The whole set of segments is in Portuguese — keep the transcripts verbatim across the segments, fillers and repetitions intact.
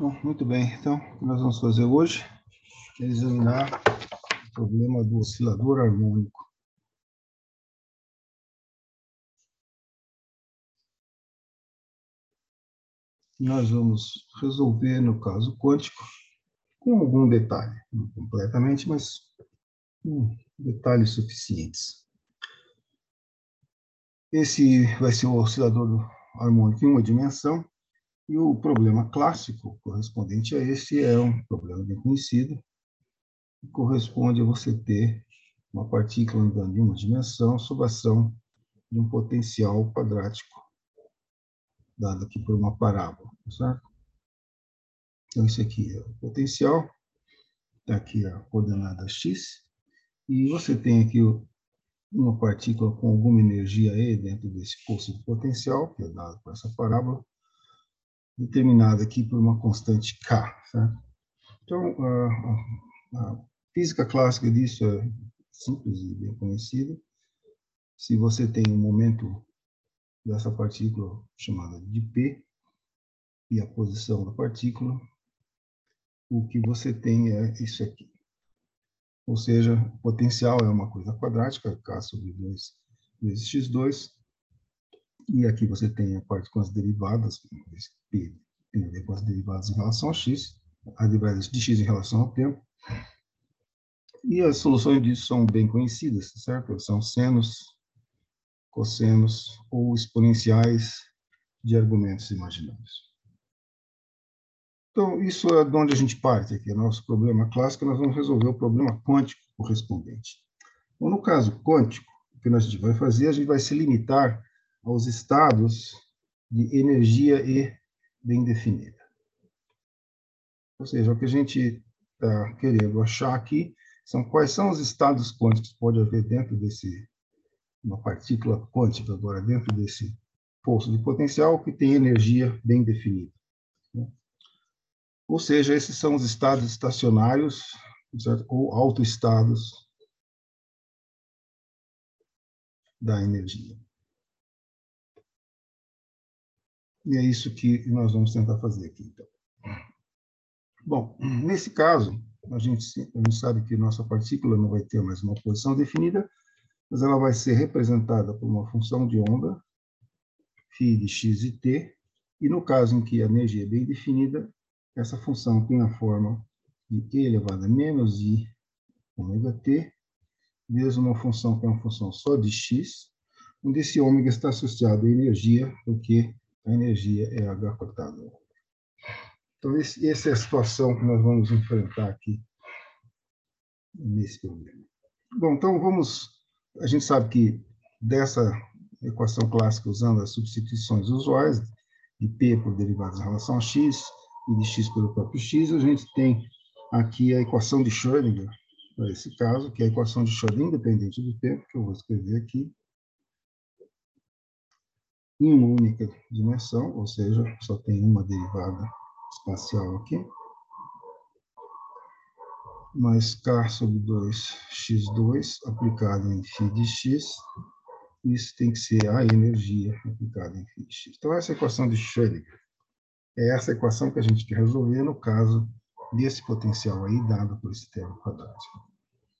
Bom, muito bem. Então, o que nós vamos fazer hoje é examinar o problema do oscilador harmônico. Nós vamos resolver no caso quântico com algum detalhe, não completamente, mas com detalhes suficientes. Esse vai ser o oscilador harmônico em uma dimensão, e o problema clássico correspondente a esse é um problema bem conhecido, que corresponde a você ter uma partícula andando em uma dimensão sob a ação de um potencial quadrático, dado aqui por uma parábola, certo? Então, esse aqui é o potencial, está aqui a coordenada x, e você tem aqui uma partícula com alguma energia E dentro desse poço de potencial, que é dado por essa parábola, determinada aqui por uma constante K, certo? Então, a, a, a física clássica disso é simples e bem conhecida. Se você tem um momento dessa partícula chamada de P, e a posição da partícula, o que você tem é isso aqui. Ou seja, o potencial é uma coisa quadrática, K sobre dois vezes x dois, e aqui você tem a parte com as derivadas, P tem a ver com as derivadas em relação a x, as derivadas de x em relação ao tempo, e as soluções disso são bem conhecidas, certo? São senos, cossenos ou exponenciais de argumentos imaginários. Então, isso é de onde a gente parte aqui, é nosso problema clássico, nós vamos resolver o problema quântico correspondente. Então, no caso quântico, o que nós vai fazer, a gente vai se limitar aos estados de energia E bem definida. Ou seja, o que a gente está querendo achar aqui são quais são os estados quânticos que pode haver dentro desse, uma partícula quântica agora, dentro desse poço de potencial que tem energia bem definida. Ou seja, esses são os estados estacionários, certo? Ou autoestados da energia. E é isso que nós vamos tentar fazer aqui, então. Bom, nesse caso, a gente, a gente sabe que nossa partícula não vai ter mais uma posição definida, mas ela vai ser representada por uma função de onda, φ de x e t, e no caso em que a energia é bem definida, essa função tem a forma de e elevado a menos i ômega t, vezes uma função que é uma função só de x, onde esse ômega está associado à energia, porque a energia é h cortado. Então, esse, essa é a situação que nós vamos enfrentar aqui nesse problema. Bom, então vamos... A gente sabe que dessa equação clássica, usando as substituições usuais, de P por derivadas em relação a x, e de x pelo próprio x, a gente tem aqui a equação de Schrödinger, para esse caso, que é a equação de Schrödinger independente do tempo, que eu vou escrever aqui, em uma única dimensão, ou seja, só tem uma derivada espacial aqui, mais K sobre dois x dois aplicado em φ de x, isso tem que ser a energia aplicada em φ de x. Então, essa é a equação de Schrödinger. É essa equação que a gente quer resolver no caso desse potencial aí, dado por esse termo quadrático.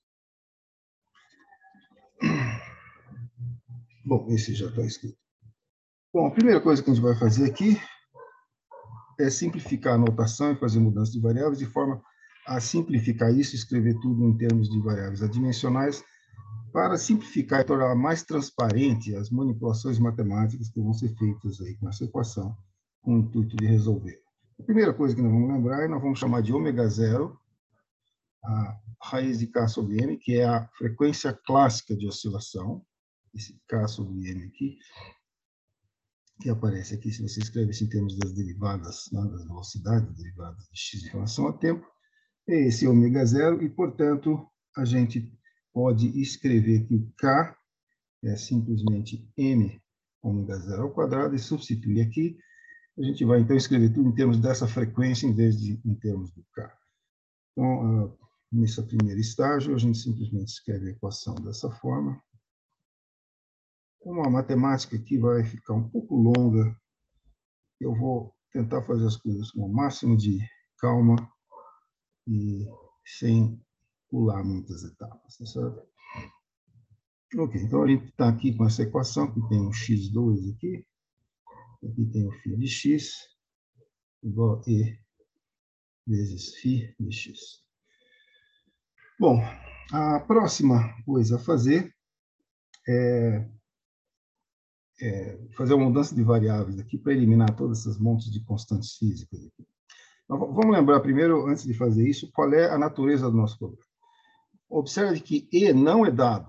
Bom, esse já está escrito. Bom, a primeira coisa que a gente vai fazer aqui é simplificar a notação e fazer mudança de variáveis de forma a simplificar isso, escrever tudo em termos de variáveis adimensionais, para simplificar e tornar mais transparente as manipulações matemáticas que vão ser feitas aí com essa equação, com o intuito de resolver. A primeira coisa que nós vamos lembrar é nós vamos chamar de ômega zero, a raiz de K sobre M, que é a frequência clássica de oscilação, esse K sobre M aqui, que aparece aqui, se você escreve isso em termos das derivadas, né, das velocidades, derivadas de x em relação ao tempo, é esse ômega zero, e, portanto, a gente pode escrever que o K é simplesmente M ômega zero ao quadrado, e substituir aqui, a gente vai, então, escrever tudo em termos dessa frequência, em vez de em termos do K. Então, uh, nesse primeiro estágio, a gente simplesmente escreve a equação dessa forma. Como a matemática aqui vai ficar um pouco longa, eu vou tentar fazer as coisas com o máximo de calma e sem pular muitas etapas, tá certo? Ok, então a gente está aqui com essa equação, que tem um x dois aqui, aqui tem o φ de x, igual a E vezes φ de x. Bom, a próxima coisa a fazer é, é fazer uma mudança de variáveis aqui para eliminar todas essas montes de constantes físicas aqui. Então, vamos lembrar primeiro, antes de fazer isso, qual é a natureza do nosso problema. Observe que E não é dado.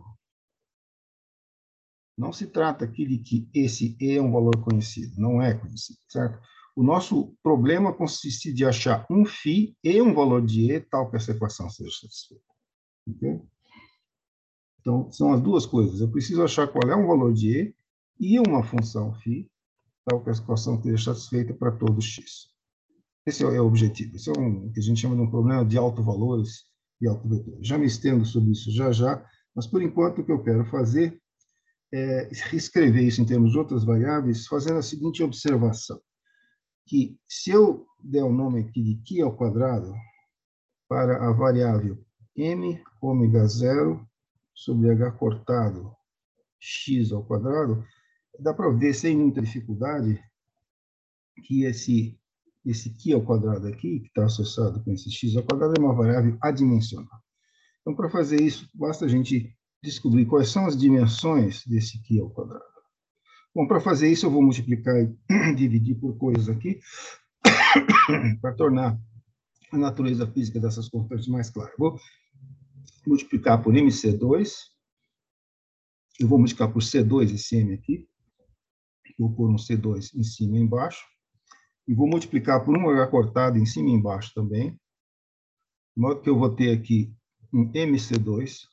Não se trata aqui de que esse E é um valor conhecido, não é conhecido, certo? O nosso problema consiste de achar um φ e um valor de E tal que essa equação seja satisfeita. Okay? Então, são as duas coisas. Eu preciso achar qual é um valor de E e uma função φ tal que essa equação esteja satisfeita para todo x. Esse é o objetivo. Esse é um, o que a gente chama de um problema de autovalores e autovetores. Já me estendo sobre isso já já, mas, por enquanto, o que eu quero fazer é reescrever isso em termos de outras variáveis, fazendo a seguinte observação, que se eu der o nome aqui de Qi ao quadrado para a variável m ômega zero sobre h cortado x ao quadrado, dá para ver sem muita dificuldade que esse, esse Qi ao quadrado aqui, que está associado com esse x ao quadrado, é uma variável adimensional. Então, para fazer isso, basta a gente descobrir quais são as dimensões desse Qi ao quadrado. Bom, para fazer isso, eu vou multiplicar e dividir por coisas aqui, para tornar a natureza física dessas constantes mais clara. Vou multiplicar por M C dois, eu vou multiplicar por C dois, esse M aqui, vou pôr um C dois em cima e embaixo, e vou multiplicar por um H cortado em cima e embaixo também, de modo que eu vou ter aqui um M C dois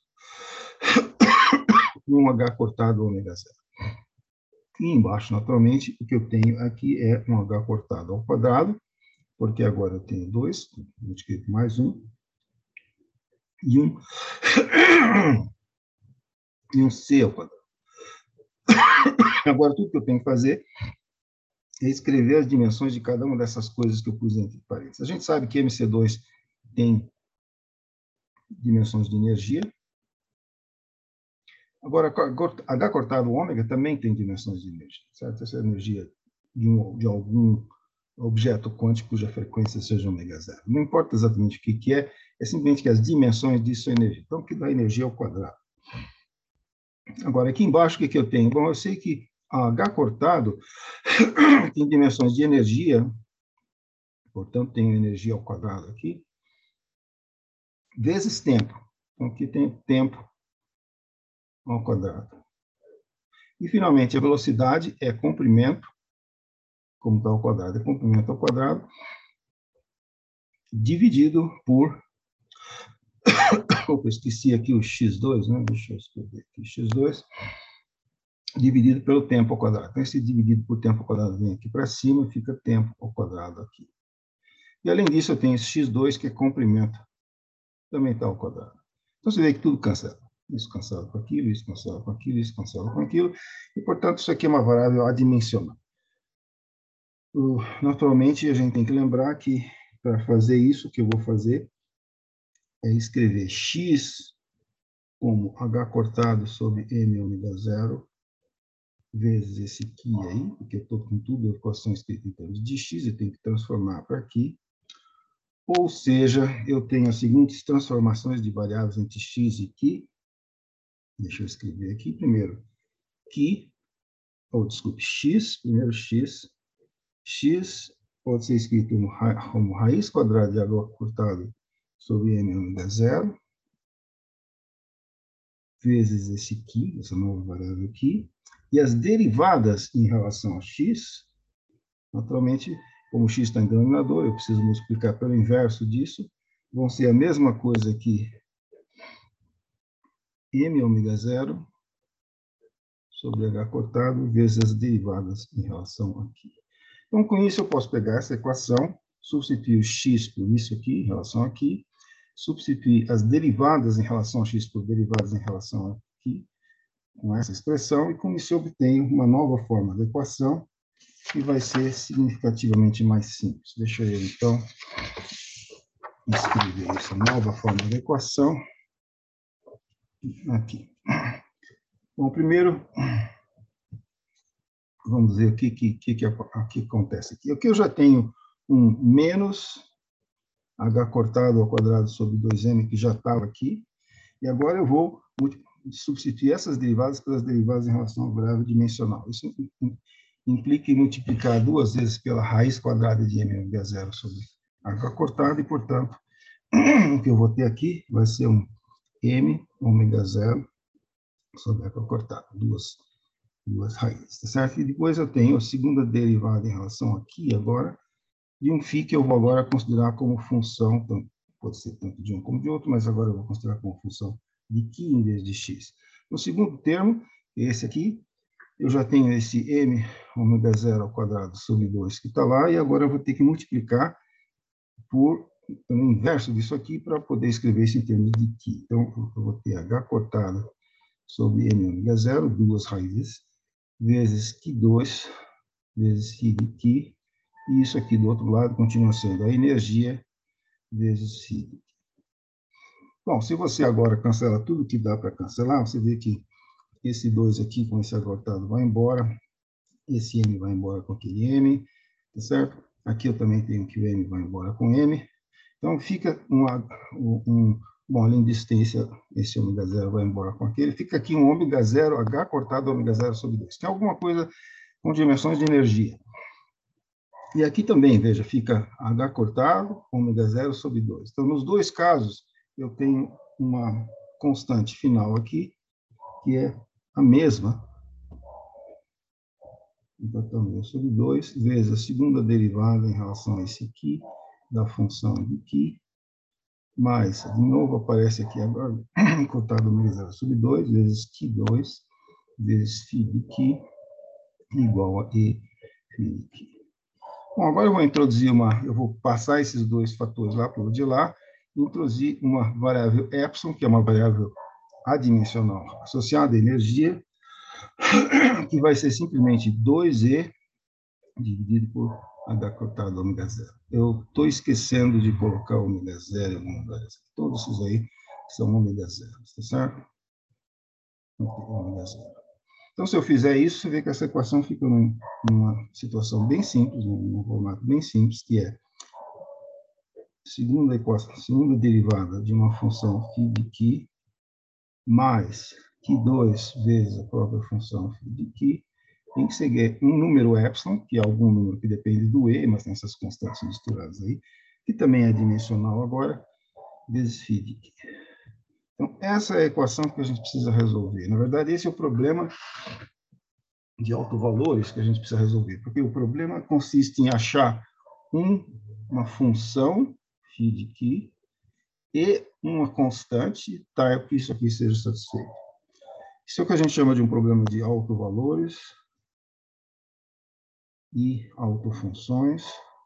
e um H cortado ômega zero. E embaixo, naturalmente, o que eu tenho aqui é um H cortado ao quadrado, porque agora eu tenho dois, multipliquei por mais um, e um, e um C ao quadrado. Agora, tudo que eu tenho que fazer é escrever as dimensões de cada uma dessas coisas que eu pus entre parênteses. A gente sabe que M C dois tem dimensões de energia. Agora, H cortado ômega também tem dimensões de energia, certo? Essa é a energia de, um, de algum objeto quântico cuja frequência seja ômega zero. Não importa exatamente o que, que é, é simplesmente que as dimensões disso são energia. Então, o que dá energia ao quadrado. Agora, aqui embaixo, o que, que eu tenho? Bom, eu sei que H cortado tem dimensões de energia, portanto, tenho energia ao quadrado aqui, vezes tempo. Então, aqui tem tempo ao quadrado. E, finalmente, a velocidade é comprimento, como está ao quadrado, é comprimento ao quadrado, dividido por... Opa, esqueci aqui o x dois, né? Deixa eu escrever aqui, x dois, dividido pelo tempo ao quadrado. Então, esse dividido por tempo ao quadrado vem aqui para cima e fica tempo ao quadrado aqui. E, além disso, eu tenho esse x dois, que é comprimento, também está ao quadrado. Então, você vê que tudo cancela. Isso cancela com aquilo, isso cancela com aquilo, isso cancela com aquilo. E, portanto, isso aqui é uma variável adimensional. Naturalmente, a gente tem que lembrar que, para fazer isso, o que eu vou fazer é escrever x como h cortado sobre m ômega zero, vezes esse Qi aí, porque eu estou com tudo a equação escrita em termos de x, eu tenho que transformar para aqui. Ou seja, eu tenho as seguintes transformações de variáveis entre x e Qi. Deixa eu escrever aqui primeiro. Qi, ou desculpe, x, primeiro x. X pode ser escrito como raiz quadrada de h cortado sobre m ômega zero, vezes esse Qi, essa nova variável aqui, e as derivadas em relação a x, naturalmente, como x está em denominador, eu preciso multiplicar pelo inverso disso, vão ser a mesma coisa que m ômega zero sobre h cortado vezes as derivadas em relação a aqui. Então, com isso, eu posso pegar essa equação, substituir o x por isso aqui, em relação a aqui, substituir as derivadas em relação a x por derivadas em relação a aqui, com essa expressão, e com isso eu obtenho uma nova forma da equação, e vai ser significativamente mais simples. Deixa eu, então, escrever essa nova forma da equação aqui. Bom, primeiro, vamos ver o que, que, que, que acontece aqui. Aqui eu já tenho um menos h cortado ao quadrado sobre dois m, que já estava aqui, e agora eu vou substituir essas derivadas pelas derivadas em relação ao variável dimensional. Isso implica em multiplicar duas vezes pela raiz quadrada de m ômega zero sobre h cortado, e, portanto, o que eu vou ter aqui vai ser um m ômega zero sobre h cortado, duas, duas raízes, tá certo? E depois eu tenho a segunda derivada em relação aqui agora, de um φ que eu vou agora considerar como função, então, pode ser tanto de um como de outro, mas agora eu vou considerar como função de φ em vez de x. No segundo termo, esse aqui, eu já tenho esse m ômega zero ao quadrado sobre dois que está lá, e agora eu vou ter que multiplicar por o inverso disso aqui para poder escrever isso em termos de φ. Então, eu vou ter h cortado sobre m ômega zero, duas raízes, vezes φ dois, vezes φ de φ, e isso aqui do outro lado continua sendo a energia vezes φ. Bom, se você agora cancela tudo que dá para cancelar, você vê que esse dois aqui com esse acortado vai embora, esse m vai embora com aquele m, tá certo? Aqui eu também tenho que o m vai embora com m. Então fica uma, um, bom, além disso tem esse, esse ômega zero vai embora com aquele, fica aqui um ômega zero, h cortado ômega zero sobre dois, que é alguma coisa com dimensões de energia. E aqui também, veja, fica h cortado, ômega zero sobre dois. Então, nos dois casos, eu tenho uma constante final aqui, que é a mesma, então, sobre dois, vezes a segunda derivada em relação a esse aqui, da função de φ, mais, de novo, aparece aqui agora, cortado ômega zero sobre dois, vezes φ dois, vezes φ de φ, igual a E φ de φ. Bom, agora eu vou introduzir uma, eu vou passar esses dois fatores lá para o de lá, e introduzir uma variável epsilon, que é uma variável adimensional associada à energia, que vai ser simplesmente dois e dividido por h cortado ômega zero. Eu estou esquecendo de colocar ômega zero em algum lugar. Todos esses aí são ômega zero, tá certo? Ômega zero. Então, se eu fizer isso, você vê que essa equação fica num, numa situação bem simples, num formato bem simples, que é segunda equação, segunda derivada de uma função φ de φ, mais φ dois vezes a própria função φ de φ, tem que seguir um número epsilon, que é algum número que depende do E, mas tem essas constantes misturadas aí, que também é dimensional agora, vezes φ de φ. Então, essa é a equação que a gente precisa resolver. Na verdade, esse é o problema de autovalores que a gente precisa resolver, porque o problema consiste em achar um, uma função φ de φ e uma constante, tal que isso aqui seja satisfeito. Isso é o que a gente chama de um problema de autovalores e autofunções,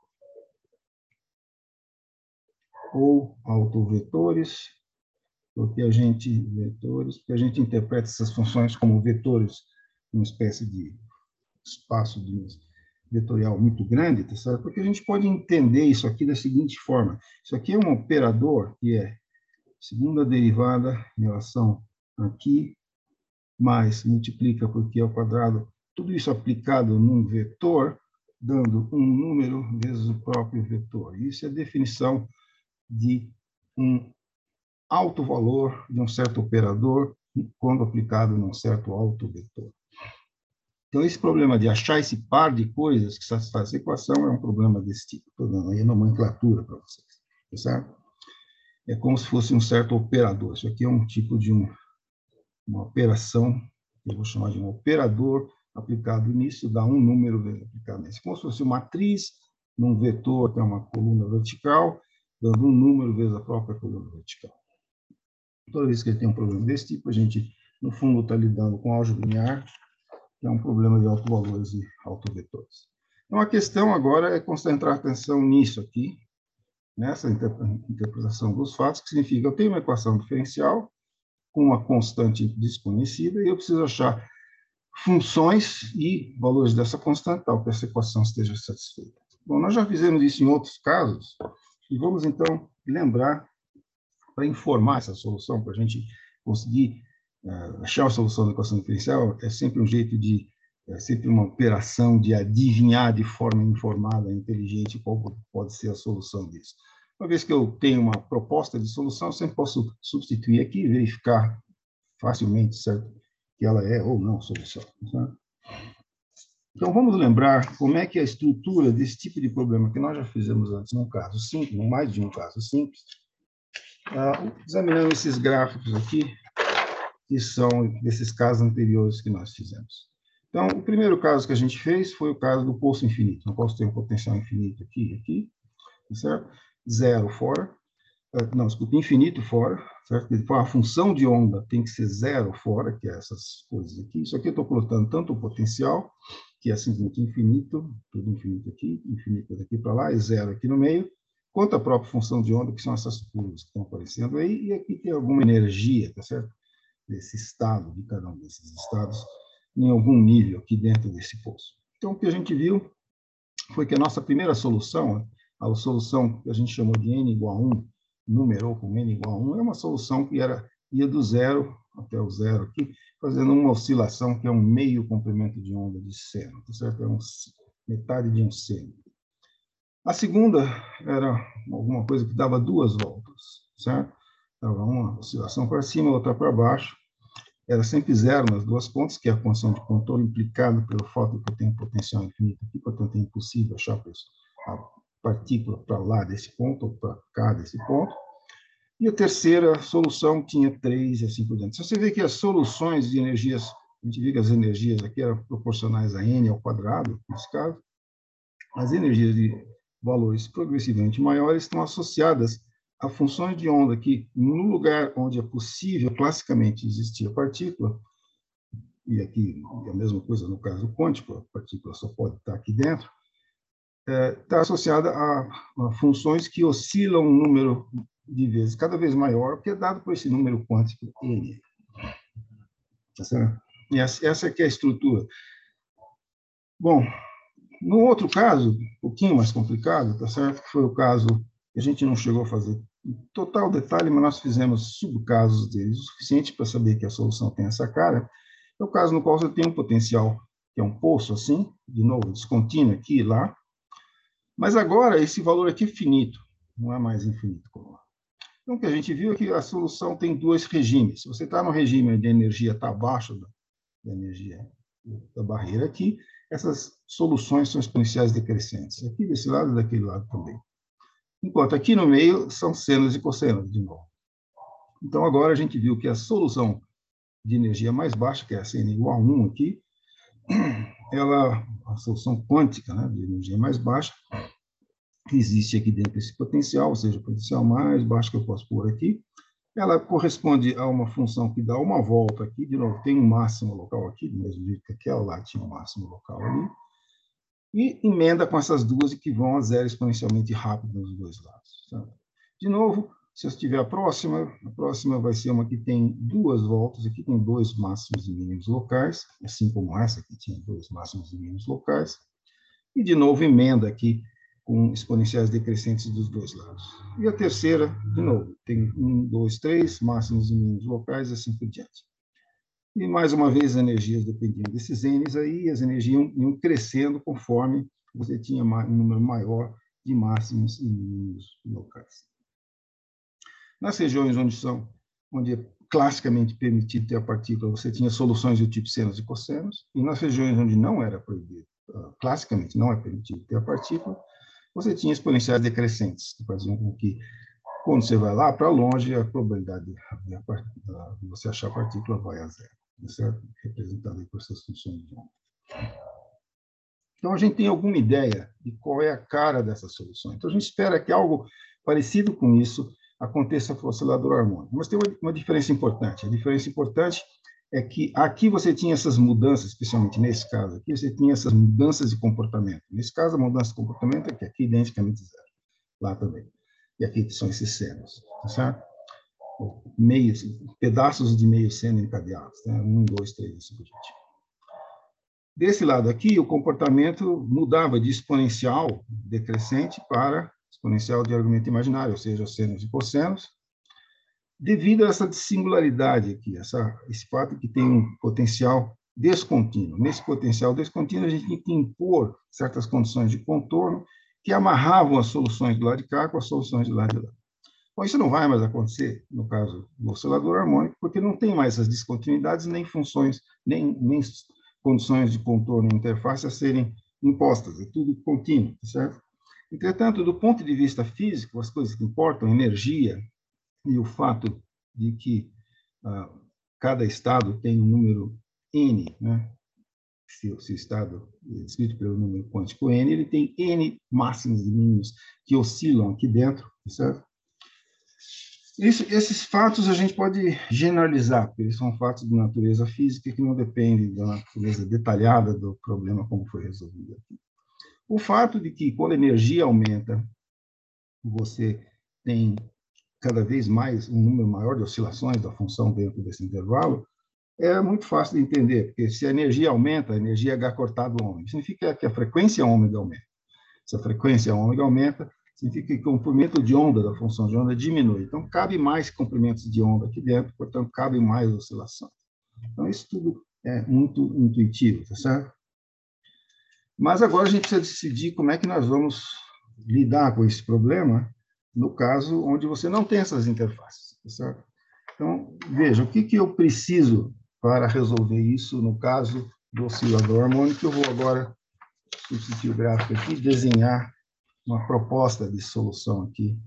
ou autovetores, porque a gente vetores, porque a gente interpreta essas funções como vetores, uma espécie de espaço de vetorial muito grande, tá certo? Porque a gente pode entender isso aqui da seguinte forma: isso aqui é um operador que é segunda derivada em relação aqui, mais multiplica por Q ao quadrado, tudo isso aplicado num vetor, dando um número vezes o próprio vetor. Isso é a definição de um alto valor de um certo operador quando aplicado num certo alto vetor. Então, esse problema de achar esse par de coisas que satisfaz essa equação é um problema desse tipo. Estou dando aí a nomenclatura para vocês, tá certo? É como se fosse um certo operador. Isso aqui é um tipo de um, uma operação, que eu vou chamar de um operador aplicado nisso, dá um número aplicado nisso. Como se fosse uma matriz num vetor, tem uma coluna vertical, dando um número vezes a própria coluna vertical. Toda vez que ele tem um problema desse tipo, a gente, no fundo, está lidando com álgebra linear, que é um problema de autovalores e autovetores. Então, a questão agora é concentrar a atenção nisso aqui, nessa interpretação dos fatos, que significa, eu tenho uma equação diferencial com uma constante desconhecida e eu preciso achar funções e valores dessa constante, tal que essa equação esteja satisfeita. Bom, nós já fizemos isso em outros casos, e vamos, então, lembrar, para informar essa solução, para a gente conseguir uh, achar a solução da equação diferencial, é sempre um jeito de, é sempre uma operação de adivinhar de forma informada, inteligente, qual pode ser a solução disso. Uma vez que eu tenho uma proposta de solução, eu sempre posso substituir aqui e verificar facilmente, certo, que ela é ou não solução. Tá? Então, vamos lembrar como é que é a estrutura desse tipo de problema que nós já fizemos antes, num caso simples, num mais de um caso simples. Uh, examinando esses gráficos aqui, que são desses casos anteriores que nós fizemos. Então, o primeiro caso que a gente fez foi o caso do poço infinito. Eu posso ter um potencial infinito aqui e aqui, certo? Zero fora. Não, desculpa, infinito fora, certo? A função de onda tem que ser zero fora, que é essas coisas aqui. Isso aqui eu estou colocando tanto o potencial, que é simplesmente infinito, tudo infinito aqui, infinito daqui para lá, e zero aqui no meio, quanto a própria função de onda, que são essas curvas que estão aparecendo aí, e aqui tem alguma energia, tá certo? Desse estado, de cada um desses estados, em algum nível aqui dentro desse poço. Então, o que a gente viu foi que a nossa primeira solução, a solução que a gente chamou de n igual a um, numerou com n igual a um, é uma solução que era, ia do zero até o zero aqui, fazendo uma oscilação que é um meio comprimento de onda de seno, tá certo? É um, metade de um seno. A segunda era alguma coisa que dava duas voltas, certo? Dava uma oscilação para cima, outra para baixo. Era sempre zero nas duas pontas, que é a condição de controle implicada pelo fato de que eu tenho potencial infinito aqui, portanto é impossível achar a partícula para lá desse ponto, ou para cá desse ponto. E a terceira solução tinha três e assim por diante. Se você vê que as soluções de energias, a gente vê que as energias aqui eram proporcionais a n ao quadrado, nesse caso, as energias de valores progressivamente maiores estão associadas a funções de onda que, no lugar onde é possível classicamente existir a partícula, e aqui é a mesma coisa no caso quântico, a partícula só pode estar aqui dentro, está é, associada a, a funções que oscilam um número de vezes cada vez maior, que é dado por esse número quântico n. E essa, essa aqui é a estrutura. Bom, no outro caso, um pouquinho mais complicado, tá certo? Que foi o caso que a gente não chegou a fazer em total detalhe, mas nós fizemos subcasos deles o suficiente para saber que a solução tem essa cara. É o caso no qual você tem um potencial que é um poço assim, de novo, descontínuo aqui e lá, mas agora esse valor aqui é finito, não é mais infinito como lá. Então, o que a gente viu é que a solução tem dois regimes. Se você está no regime onde a energia está abaixo da, da energia da barreira aqui, essas soluções são exponenciais decrescentes. Aqui desse lado e daquele lado também. Enquanto aqui no meio são senos e cossenos, de novo. Então, agora a gente viu que a solução de energia mais baixa, que é essa n igual a um aqui, ela, a solução quântica, né, de energia mais baixa, que existe aqui dentro desse potencial, ou seja, o potencial mais baixo que eu posso pôr aqui, ela corresponde a uma função que dá uma volta aqui, de novo, tem um máximo local aqui, do mesmo jeito que aquela lá tinha um máximo local ali, e emenda com essas duas e que vão a zero exponencialmente rápido nos dois lados. Sabe? De novo, se eu estiver a próxima, a próxima vai ser uma que tem duas voltas, aqui tem dois máximos e mínimos locais, assim como essa que tinha dois máximos e mínimos locais, e de novo emenda aqui com exponenciais decrescentes dos dois lados. E a terceira, de novo, tem um, dois, três máximos e mínimos locais, e assim por diante. E, mais uma vez, as energias dependiam desses N's aí, e as energias iam crescendo conforme você tinha um número maior de máximos e mínimos locais. Nas regiões onde são, onde é classicamente permitido ter a partícula, você tinha soluções do tipo senos e cossenos, e nas regiões onde não era proibido, classicamente não é permitido ter a partícula, você tinha exponenciais decrescentes, que faziam com que, quando você vai lá para longe, a probabilidade de você achar a partícula vai a zero, certo? Representada por essas funções de onda. Então, a gente tem alguma ideia de qual é a cara dessa solução. Então, a gente espera que algo parecido com isso aconteça com o oscilador harmônico. Mas tem uma, uma diferença importante. A diferença importante é que aqui você tinha essas mudanças, especialmente nesse caso aqui, você tinha essas mudanças de comportamento. Nesse caso, a mudança de comportamento é que aqui é identicamente zero. Lá também. E aqui são esses senos, tá certo? Meios, pedaços de meio seno encadeados. Né? Um, dois, três, assim por diante. Desse lado aqui, o comportamento mudava de exponencial decrescente para exponencial de argumento imaginário, ou seja, senos e cossenos, devido a essa singularidade aqui, essa, esse fato que tem um potencial descontínuo. Nesse potencial descontínuo, a gente tem que impor certas condições de contorno que amarravam as soluções do lado de cá com as soluções do lado de lá. Bom, isso não vai mais acontecer no caso do oscilador harmônico, porque não tem mais as descontinuidades, nem funções, nem, nem condições de contorno e interface a serem impostas, é tudo contínuo, certo? Entretanto, do ponto de vista físico, as coisas que importam, energia e o fato de que ah, cada estado tem um número n, né? Se, se o estado é descrito pelo número quântico n, ele tem n máximos e mínimos que oscilam aqui dentro, certo? Isso, esses fatos a gente pode generalizar, porque eles são fatos de natureza física que não dependem da natureza detalhada do problema como foi resolvido aqui. O fato de que, quando a energia aumenta, você tem cada vez mais um número maior de oscilações da função dentro desse intervalo, é muito fácil de entender, porque se a energia aumenta, a energia H cortado ômega, significa que a frequência ômega aumenta. Se a frequência ômega aumenta, significa que o comprimento de onda da função de onda diminui. Então, cabe mais comprimentos de onda aqui dentro, portanto, cabe mais oscilações. Então, isso tudo é muito intuitivo, tá certo? Mas agora a gente precisa decidir como é que nós vamos lidar com esse problema no caso onde você não tem essas interfaces, tá certo? Então, veja, o que, que eu preciso para resolver isso no caso do oscilador harmônico? Eu vou agora substituir o gráfico aqui e desenhar uma proposta de solução aqui.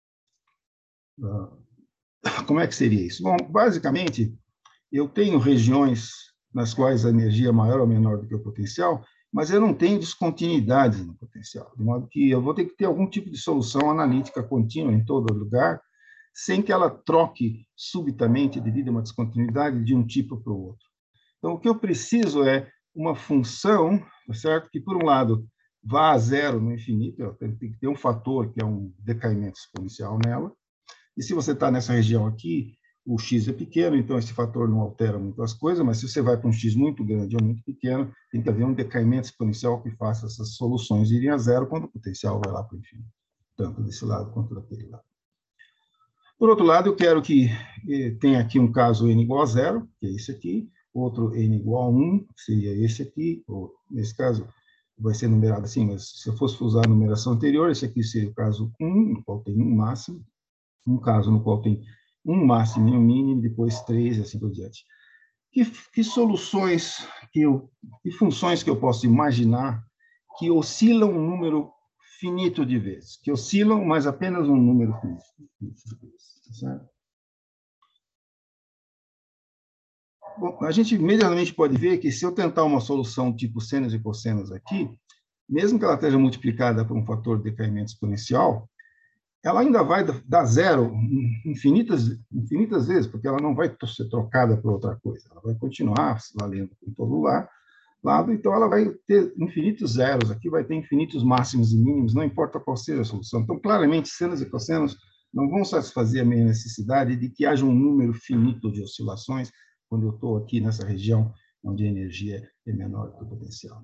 Como é que seria isso? Bom, basicamente, eu tenho regiões nas quais a energia é maior ou menor do que o potencial, mas eu não tenho descontinuidade no potencial, de modo que eu vou ter que ter algum tipo de solução analítica contínua em todo lugar, sem que ela troque subitamente devido a uma descontinuidade de um tipo para o outro. Então, o que eu preciso é uma função, certo? Que, por um lado, vá a zero no infinito, tem que ter um fator que é um decaimento exponencial nela, e se você está nessa região aqui, o x é pequeno, então esse fator não altera muito as coisas, mas se você vai para um x muito grande ou muito pequeno, tem que haver um decaimento exponencial que faça essas soluções irem a zero quando o potencial vai lá para o infinito, tanto desse lado quanto daquele lado. Por outro lado, eu quero que eh, tenha aqui um caso n igual a zero, que é esse aqui, outro n igual a um, que seria esse aqui, ou nesse caso vai ser numerado assim, mas se eu fosse usar a numeração anterior, esse aqui seria o caso um, no qual tem um máximo, um caso no qual tem um máximo e um mínimo, depois três e assim por diante. Que, que soluções, que, eu, que funções que eu posso imaginar que oscilam um número finito de vezes, que oscilam, mas apenas um número finito de vezes, certo? Bom, a gente imediatamente pode ver que se eu tentar uma solução tipo senos e cossenos aqui, mesmo que ela esteja multiplicada por um fator de decaimento exponencial, ela ainda vai dar zero infinitas, infinitas vezes, porque ela não vai ser trocada por outra coisa, ela vai continuar valendo em todo lado, então ela vai ter infinitos zeros, aqui vai ter infinitos máximos e mínimos, não importa qual seja a solução. Então, claramente, senos e cossenos não vão satisfazer a minha necessidade de que haja um número finito de oscilações quando eu estou aqui nessa região onde a energia é menor que o potencial.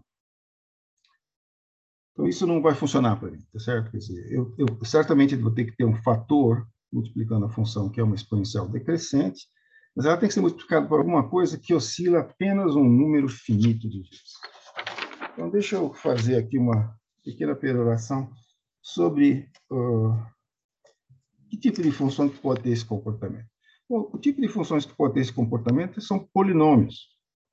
Então, isso não vai funcionar para mim, tá certo? Quer dizer, eu, eu certamente vou ter que ter um fator multiplicando a função, que é uma exponencial decrescente, mas ela tem que ser multiplicada por alguma coisa que oscila apenas um número finito de vezes. Então, deixa eu fazer aqui uma pequena peroração sobre uh, que tipo de função que pode ter esse comportamento. Bom, o tipo de funções que pode ter esse comportamento são polinômios.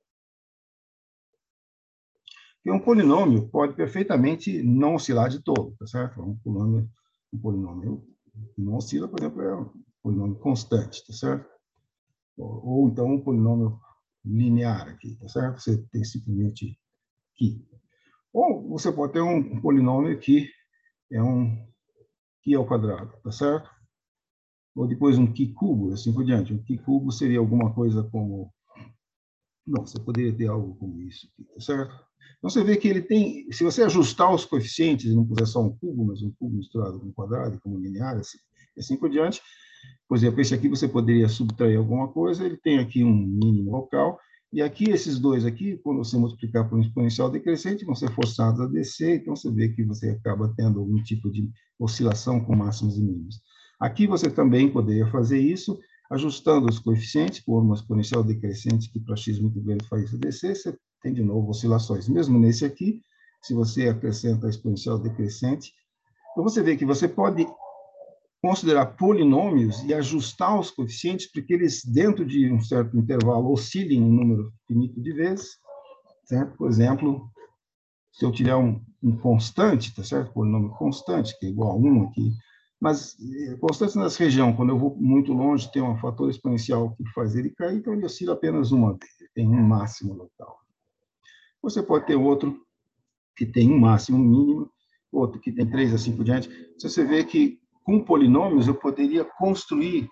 Porque um polinômio pode perfeitamente não oscilar de todo, tá certo? Um polinômio, um polinômio que não oscila, por exemplo, é um polinômio constante, tá certo? Ou, ou então um polinômio linear aqui, tá certo? Você tem simplesmente que. Ou você pode ter um polinômio que é um que ao quadrado, tá certo? Ou depois um que cubo, assim por diante. Um que cubo seria alguma coisa como... Não, você poderia ter algo como isso, tá certo? Então, você vê que ele tem... Se você ajustar os coeficientes e não puser só um cubo, mas um cubo misturado com um quadrado, como linear, assim, assim por diante, por exemplo, esse aqui você poderia subtrair alguma coisa, ele tem aqui um mínimo local, E aqui, esses dois aqui, quando você multiplicar por um exponencial decrescente, vão ser forçados a descer, então você vê que você acaba tendo algum tipo de oscilação com máximos e mínimos. Aqui você também poderia fazer isso, ajustando os coeficientes por uma exponencial decrescente, que para x muito grande faz isso descer, você tem de novo oscilações. Mesmo nesse aqui, se você acrescenta a exponencial decrescente, então você vê que você pode considerar polinômios e ajustar os coeficientes, porque eles, dentro de um certo intervalo, oscilem um número finito de vezes, certo? Por exemplo, se eu tiver um, um constante, tá certo? Polinômio constante, que é igual a um aqui, mas constante nessa região, quando eu vou muito longe, tem um fator exponencial que faz ele cair, então ele oscila apenas uma vez, tem um máximo local. Você pode ter outro que tem um máximo, um mínimo, outro que tem três, assim por diante. Se você vê que com polinômios eu poderia construir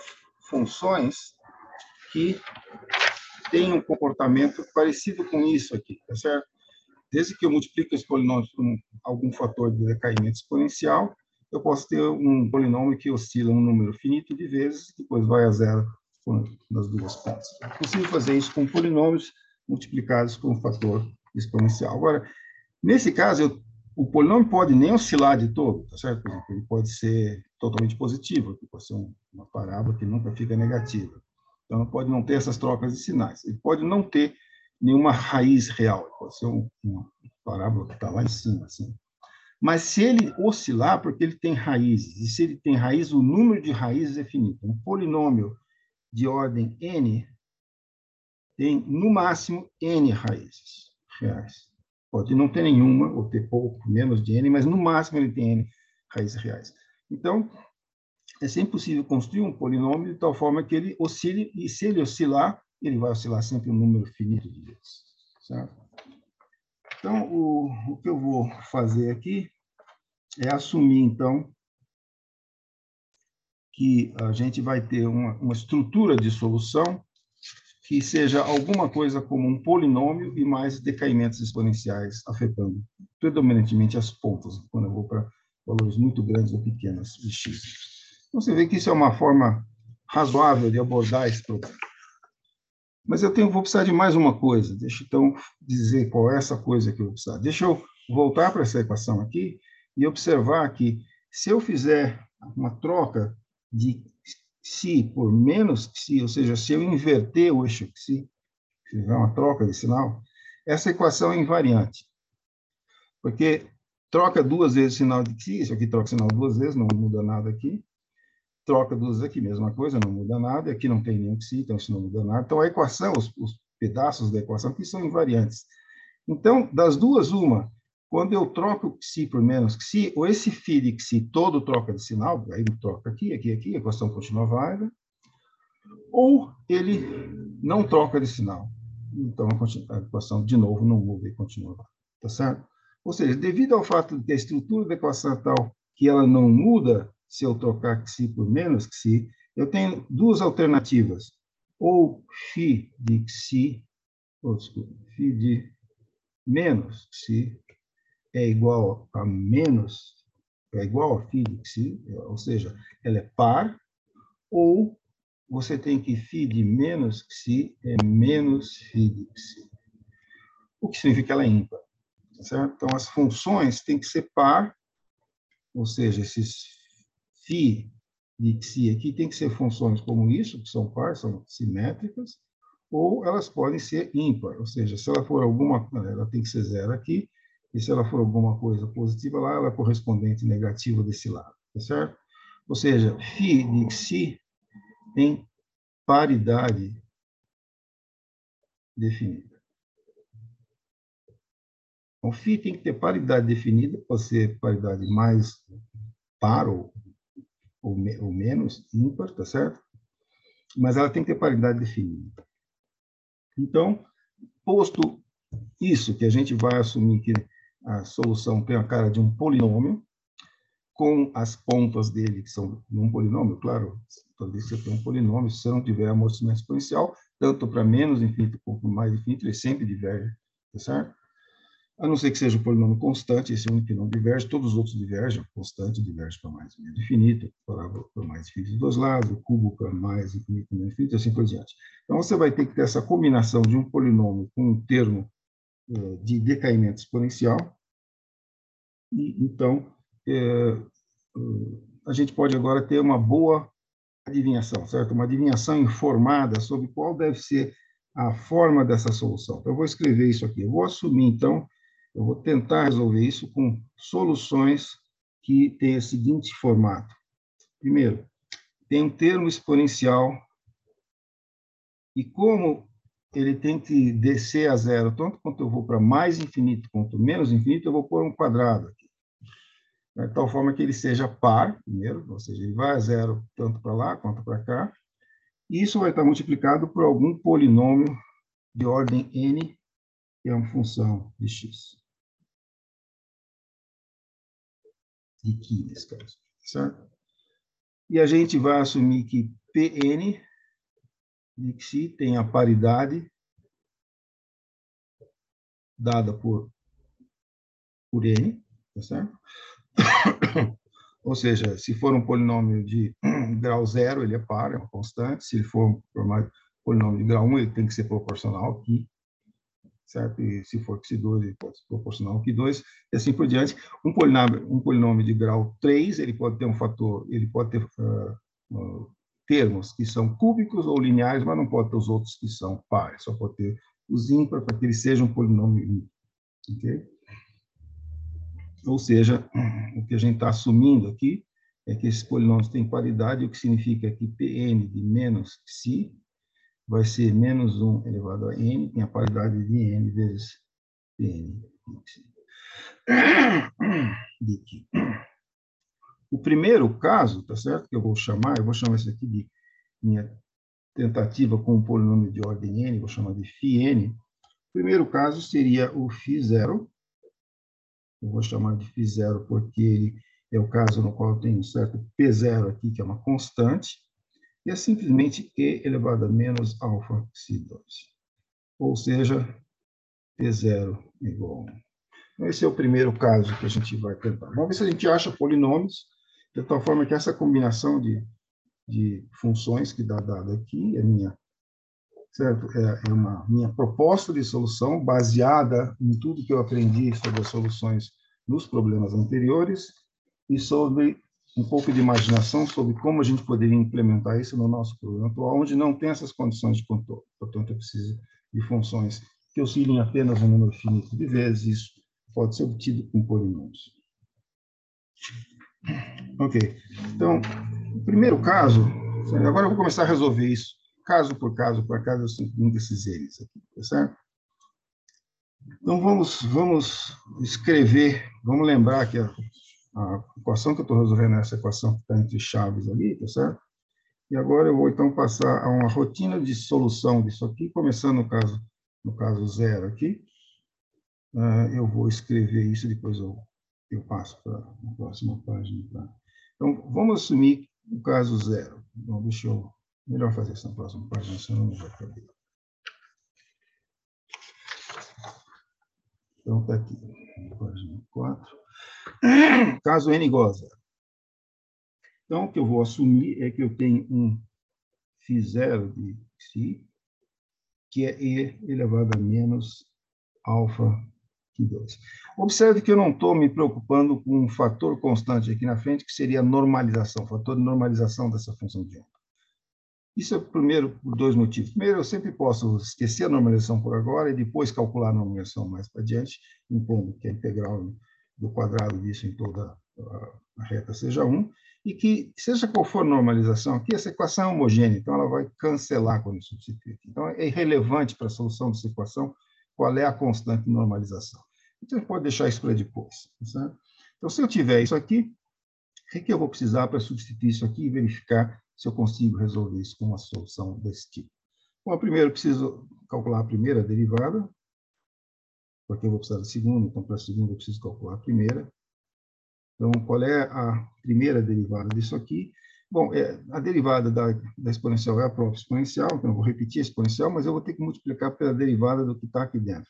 funções que têm um comportamento parecido com isso aqui, tá certo? Desde que eu multiplique os polinômios por um, algum fator de decaimento exponencial, eu posso ter um polinômio que oscila um número finito de vezes, depois vai a zero nas duas pontas. É possível fazer isso com polinômios multiplicados por um fator exponencial. Agora, nesse caso, eu, o polinômio pode nem oscilar de todo, tá certo? Por exemplo, ele pode ser totalmente positivo, pode ser uma parábola que nunca fica negativa. Então, não pode não ter essas trocas de sinais. Ele pode não ter nenhuma raiz real, pode ser um, uma parábola que está lá em cima, assim. Mas se ele oscilar, porque ele tem raízes, e se ele tem raiz, o número de raízes é finito. Um polinômio de ordem n tem, no máximo, n raízes reais. Pode não ter nenhuma, ou ter pouco, menos de n, mas no máximo ele tem n raízes reais. Então, é sempre possível construir um polinômio de tal forma que ele oscile, e se ele oscilar, ele vai oscilar sempre um número finito de vezes. Certo? Então, o, o que eu vou fazer aqui é assumir, então, que a gente vai ter uma, uma estrutura de solução que seja alguma coisa como um polinômio e mais decaimentos exponenciais afetando predominantemente as pontas, quando eu vou para valores muito grandes ou pequenos de x. Então, você vê que isso é uma forma razoável de abordar esse problema. Mas eu tenho, vou precisar de mais uma coisa. Deixa eu, então, dizer qual é essa coisa que eu vou precisar. Deixa eu voltar para essa equação aqui e observar que, se eu fizer uma troca de xi por menos xi, ou seja, se eu inverter o eixo xi, fizer uma troca de sinal, essa equação é invariante. Porque troca duas vezes o sinal de xi, isso aqui troca o sinal duas vezes, não muda nada aqui. Troca duas aqui, mesma coisa, não muda nada. Aqui não tem nenhum xi, então isso não muda nada. Então, a equação, os, os pedaços da equação aqui são invariantes. Então, das duas, uma, quando eu troco xi por menos xi, ou esse φ de xi todo troca de sinal, aí ele troca aqui, aqui, aqui, a equação continua válida, ou ele não troca de sinal. Então, a equação, de novo, não muda e continua válida. Tá certo? Ou seja, devido ao fato de que a estrutura da equação é tal que ela não muda se eu trocar xi por menos xi, eu tenho duas alternativas. Ou φ de xi, ou desculpa, φ de menos xi é igual a menos, é igual a φ de xi, ou seja, ela é par, ou você tem que φ de menos xi é menos φ de xi. O que significa que ela é ímpar. Certo? Então, as funções têm que ser par, ou seja, esses φ de xi aqui tem que ser funções como isso, que são par, são simétricas, ou elas podem ser ímpar, ou seja, se ela for alguma, ela tem que ser zero aqui, e se ela for alguma coisa positiva lá, ela é correspondente negativa desse lado, tá certo? Ou seja, φ de xi tem paridade definida. Então, φ tem que ter paridade definida, pode ser paridade mais par ou, ou, ou menos ímpar, tá certo? Mas ela tem que ter paridade definida. Então, posto isso, que a gente vai assumir que a solução tem a cara de um polinômio, com as pontas dele, que são um polinômio, claro, toda vez que você tem um polinômio, se você não tiver amortecimento exponencial, tanto para menos infinito quanto para mais infinito, ele sempre diverge, tá certo? a não ser que seja um polinômio constante, esse é o único que não diverge, todos os outros divergem, constante diverge para mais menos infinito, para mais infinito dos dois lados, o cubo para mais infinito e menos infinito, e assim por diante. Então, você vai ter que ter essa combinação de um polinômio com um termo eh, de decaimento exponencial, e então eh, a gente pode agora ter uma boa adivinhação, certo? Uma adivinhação informada sobre qual deve ser a forma dessa solução. Então, eu vou escrever isso aqui. Eu vou assumir, então, eu vou tentar resolver isso com soluções que têm o seguinte formato. Primeiro, tem um termo exponencial e como ele tem que descer a zero, tanto quanto eu vou para mais infinito quanto menos infinito, eu vou pôr um quadrado aqui. De tal forma que ele seja par, primeiro, ou seja, ele vai a zero tanto para lá quanto para cá, e isso vai estar multiplicado por algum polinômio de ordem n, que é uma função de x. De que, nesse caso. Certo? E a gente vai assumir que Pn de xi tem a paridade dada por, por n, tá certo? Ou seja, se for um polinômio de grau zero, ele é par, é uma constante. Se ele for um polinômio de grau um, ele tem que ser proporcional aqui, certo? E se for Q dois, ele pode ser proporcional ao Q dois, e assim por diante. Um polinômio, um polinômio de grau três, ele pode ter um fator, ele pode ter uh, uh, termos que são cúbicos ou lineares, mas não pode ter os outros que são pares, só pode ter os ímpares para que ele seja um polinômio ímpar. Ok? Ou seja, o que a gente está assumindo aqui é que esses polinômios têm paridade, o que significa que Pn de menos xi vai ser menos um elevado a n, tem a paridade de n vezes Pn de aqui. O primeiro caso, tá certo? Que eu vou chamar, eu vou chamar isso aqui de minha tentativa com um polinômio de ordem n, vou chamar de φn. O primeiro caso seria o φ zero. Eu vou chamar de φ zero porque ele é o caso no qual eu tenho um certo P zero aqui, que é uma constante, e é simplesmente e elevado a menos alfa xi dois. Ou seja, P zero igual a um. Então, esse é o primeiro caso que a gente vai tentar. Vamos ver se a gente acha polinômios, de tal forma que essa combinação de, de funções que dá dado aqui é minha, certo? É, é uma minha proposta de solução baseada em tudo que eu aprendi sobre as soluções nos problemas anteriores e sobre um pouco de imaginação sobre como a gente poderia implementar isso no nosso problema atual, onde não tem essas condições de controle. Portanto, eu preciso de funções que oscilem apenas um número finito de vezes. Isso pode ser obtido com polinômios. Ok. Então, o primeiro caso, agora eu vou começar a resolver isso, caso por caso, por cada um desses eles aqui, tá certo? Então, vamos, vamos escrever, vamos lembrar que a, a equação que eu estou resolvendo é essa equação que está entre chaves ali, tá certo? E agora eu vou, então, passar a uma rotina de solução disso aqui, começando no caso, no caso zero aqui. Uh, eu vou escrever isso, depois eu, eu passo para a próxima página. Tá? Então, vamos assumir o caso zero. Então, deixa eu... Melhor fazer isso na próxima página, senão não vai caber. Então, está aqui, página quatro. Caso n igual a zero. Então, o que eu vou assumir é que eu tenho um φ zero de xi, que é e elevado a menos alfa Q dois. Observe que eu não estou me preocupando com um fator constante aqui na frente, que seria a normalização, fator de normalização dessa função de onda. Isso é, primeiro, por dois motivos. Primeiro, eu sempre posso esquecer a normalização por agora e depois calcular a normalização mais para adiante, impondo que a integral do quadrado disso em toda a reta seja um, e que, seja qual for a normalização aqui, essa equação é homogênea, então ela vai cancelar quando eu substituir aqui. Então, é irrelevante para a solução dessa equação qual é a constante de normalização. Então, a gente pode deixar isso para depois. Certo? Então, se eu tiver isso aqui, o que eu vou precisar para substituir isso aqui e verificar se eu consigo resolver isso com uma solução desse tipo? Bom, primeiro eu preciso calcular a primeira derivada, porque eu vou precisar da segunda, então para a segunda eu preciso calcular a primeira. Então, qual é a primeira derivada disso aqui? Bom, é, a derivada da, da exponencial é a própria exponencial, então eu vou repetir a exponencial, mas eu vou ter que multiplicar pela derivada do que está aqui dentro.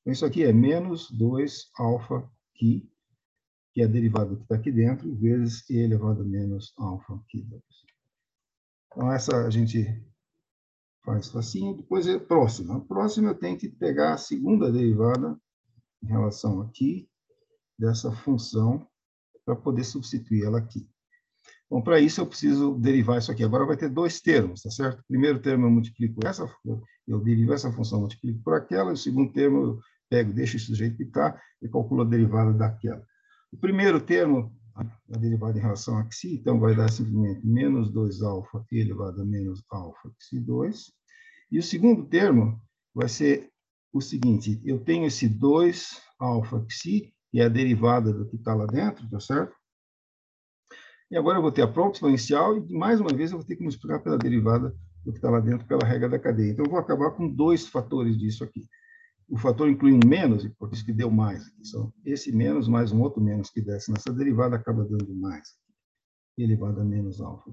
Então, isso aqui é menos dois alfa aqui, que é a derivada que está aqui dentro, vezes e elevado a menos alfa aqui dois. Então, essa a gente faz facinho. Depois é próxima. A próxima eu tenho que pegar a segunda derivada em relação aqui, dessa função, para poder substituir ela aqui. Bom, para isso eu preciso derivar isso aqui. Agora vai ter dois termos, tá certo? O primeiro termo eu multiplico essa, eu derivo essa função, multiplico por aquela, e o segundo termo eu pego, deixo isso do jeito que está, e calculo a derivada daquela. O primeiro termo, a derivada em relação a xi, então vai dar simplesmente menos dois alfa elevado a menos alfa xi dois. E o segundo termo vai ser o seguinte, eu tenho esse dois alfa xi, que é a derivada do que está lá dentro, tá certo? E agora eu vou ter a própria exponencial e, mais uma vez, eu vou ter que multiplicar pela derivada do que está lá dentro pela regra da cadeia. Então, eu vou acabar com dois fatores disso aqui. O fator inclui um menos, e por isso que deu mais. Então, esse menos mais um outro menos que desce nessa derivada acaba dando mais. Elevado a menos alfa.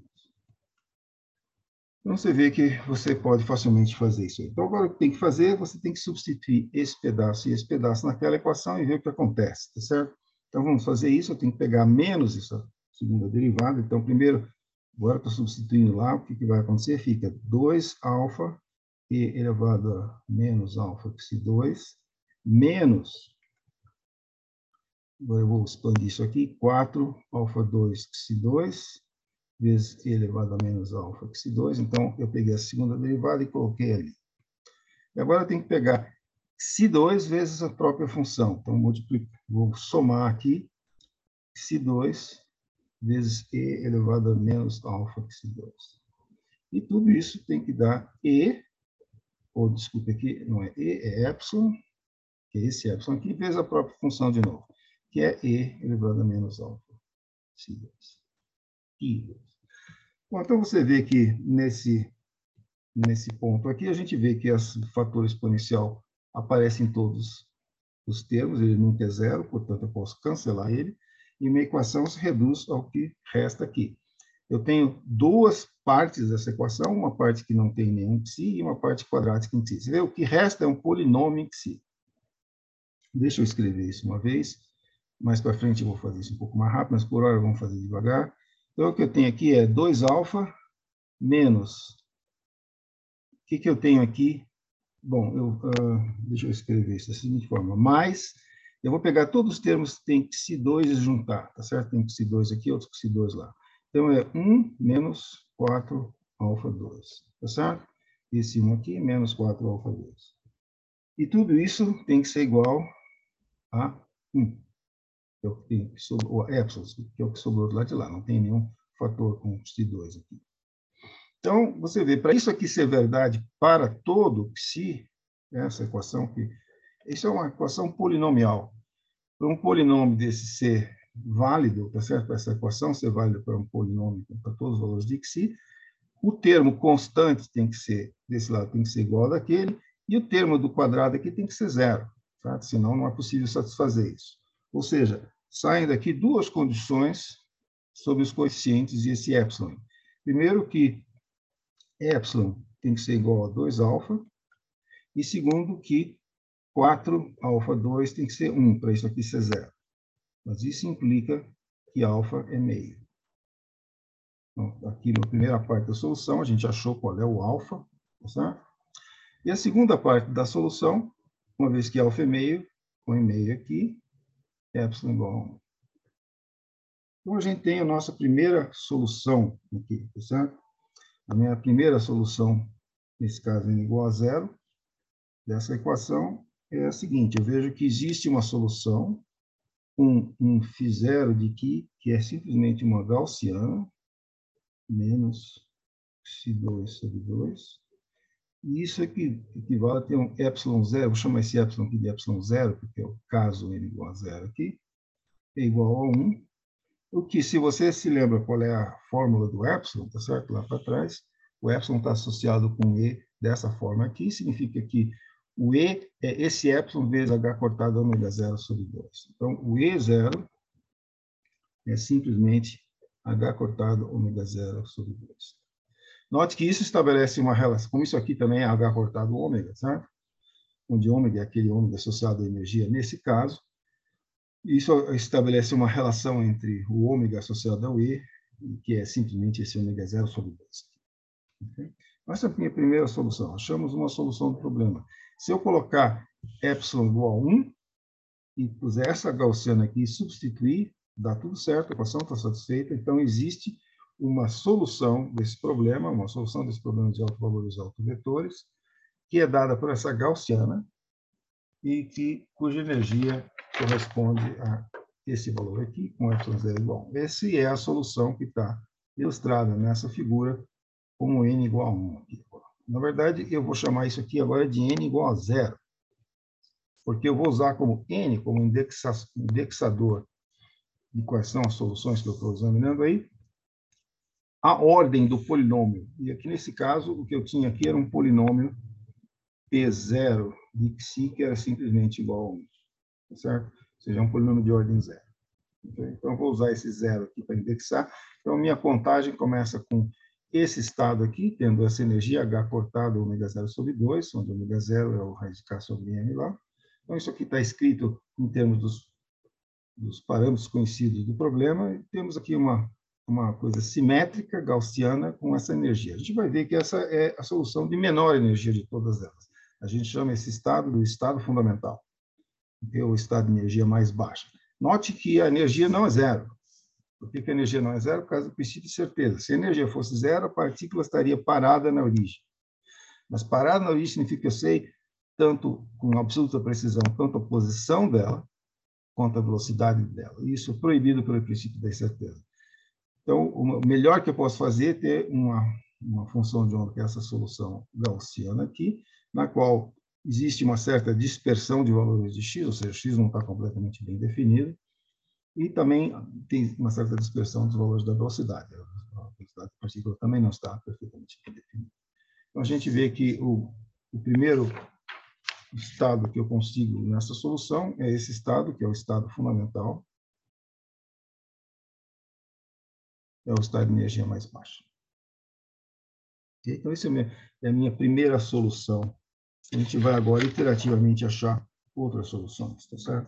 Então, você vê que você pode facilmente fazer isso. Então, agora o que tem que fazer, você tem que substituir esse pedaço e esse pedaço naquela equação e ver o que acontece, tá certo? Então, vamos fazer isso. Eu tenho que pegar menos isso segunda derivada. Então, primeiro, agora estou substituindo lá, o que, que vai acontecer? Fica dois alfa e elevado a menos alfa xi dois, menos, agora eu vou expandir isso aqui, quatro alfa dois xi dois, vezes e elevado a menos alfa xi dois. Então, eu peguei a segunda derivada e coloquei ali. E agora eu tenho que pegar xi dois vezes a própria função. Então, multiplico, vou somar aqui xi dois vezes e elevado a menos alfa xi dois. E tudo isso tem que dar e, ou desculpe aqui, não é e, é epsilon, que é esse epsilon aqui, vezes a própria função de novo, que é e elevado a menos alfa xi dois. I. Bom, então você vê que nesse, nesse ponto aqui, a gente vê que o fator exponencial aparece em todos os termos, ele nunca é zero, portanto eu posso cancelar ele, e minha equação se reduz ao que resta aqui. Eu tenho duas partes dessa equação, uma parte que não tem nenhum xi e uma parte quadrática em xi. Você vê, o que resta é um polinômio em xi. Deixa eu escrever isso uma vez. Mais para frente eu vou fazer isso um pouco mais rápido, mas por hora vamos fazer devagar. Então, o que eu tenho aqui é dois alfa menos... O que, que eu tenho aqui? Bom, eu, uh, deixa eu escrever isso da seguinte forma. Mais, eu vou pegar todos os termos que tem xi dois e juntar, tá certo? Tem xi dois aqui, outro xi dois lá. Então, é um menos quatro alfa dois, tá certo? Esse um aqui, menos quatro alfa dois. E tudo isso tem que ser igual a um. Que é o que tem, ou epsilon, que é o que sobrou do lado de lá. Não tem nenhum fator com xi dois aqui. Então, você vê, para isso aqui ser verdade para todo xi, essa equação aqui, isso é uma equação polinomial. Para um polinômio desse ser válido, tá certo? Para essa equação ser válida para um polinômio para todos os valores de xi, o termo constante tem que ser, desse lado tem que ser igual daquele, e o termo do quadrado aqui tem que ser zero, tá? Senão não é possível satisfazer isso. Ou seja, saem daqui duas condições sobre os coeficientes e esse epsilon. Primeiro que epsilon tem que ser igual a dois alfa, e segundo que quatro alfa dois tem que ser um, para isso aqui ser zero. Mas isso implica que alfa é meio. Então, aqui na primeira parte da solução, a gente achou qual é o alfa, tá certo? E a segunda parte da solução, uma vez que alfa é meio, põe meio aqui, epsilon igual a um. Então, a gente tem a nossa primeira solução aqui, tá certo? A minha primeira solução, nesse caso, é igual a zero, dessa equação é a seguinte, eu vejo que existe uma solução com um φ zero de aqui, que é simplesmente uma gaussiana, menos xi dois sobre dois, e isso aqui equivale a ter um epsilon zero, vou chamar esse epsilon aqui de epsilon zero, porque é o caso n igual a zero aqui, é igual a um, o que, se você se lembra qual é a fórmula do epsilon, tá certo? Lá para trás, o epsilon está associado com E dessa forma aqui, significa que o E é esse epsilon vezes H cortado ômega zero sobre dois. Então, o E zero é simplesmente H cortado ômega zero sobre dois. Note que isso estabelece uma relação, como isso aqui também é H cortado ômega, certo? onde ômega é aquele ômega associado à energia nesse caso. Isso estabelece uma relação entre o ômega associado ao E, que é simplesmente esse ômega zero sobre dois. Okay? Essa é a minha primeira solução. Achamos uma solução do problema. Se eu colocar epsilon igual a um e puser essa gaussiana aqui e substituir, dá tudo certo, a equação está satisfeita. Então, existe uma solução desse problema, uma solução desse problema de autovalores autovetores, que é dada por essa gaussiana e que, cuja energia corresponde a esse valor aqui, com epsilon zero igual a um. Essa é a solução que está ilustrada nessa figura como n igual a um. Aqui. Na verdade, eu vou chamar isso aqui agora de n igual a zero, porque eu vou usar como n, como indexa, indexador de quais são as soluções que eu estou examinando aí, a ordem do polinômio. E aqui, nesse caso, o que eu tinha aqui era um polinômio P zero de psi, que era simplesmente igual a um. Tá certo? Ou seja, é um polinômio de ordem zero. Okay? Então, eu vou usar esse zero aqui para indexar. Então, a minha contagem começa com esse estado aqui, tendo essa energia H cortada, ômega zero sobre dois, onde ômega zero é o raiz de K sobre M lá. Então, isso aqui está escrito em termos dos, dos parâmetros conhecidos do problema, e temos aqui uma, uma coisa simétrica, gaussiana, com essa energia. A gente vai ver que essa é a solução de menor energia de todas elas. A gente chama esse estado do estado fundamental, que é o estado de energia mais baixa. Note que a energia não é zero. Por que a energia não é zero? Por causa do princípio de certeza. Se a energia fosse zero, a partícula estaria parada na origem. Mas parada na origem significa que eu sei, tanto com absoluta precisão, tanto a posição dela, quanto a velocidade dela. Isso é proibido pelo princípio da certeza. Então, o melhor que eu posso fazer é ter uma, uma função de onda, que é essa solução gaussiana aqui, na qual existe uma certa dispersão de valores de x, ou seja, x não está completamente bem definido, e também tem uma certa dispersão dos valores da velocidade. A velocidade da partícula também não está perfeitamente bem definida. Então, a gente vê que o, o primeiro estado que eu consigo nessa solução é esse estado, que é o estado fundamental, é o estado de energia mais baixa. Okay? Então, essa é a minha primeira solução. A gente vai agora iterativamente achar outras soluções, tá certo?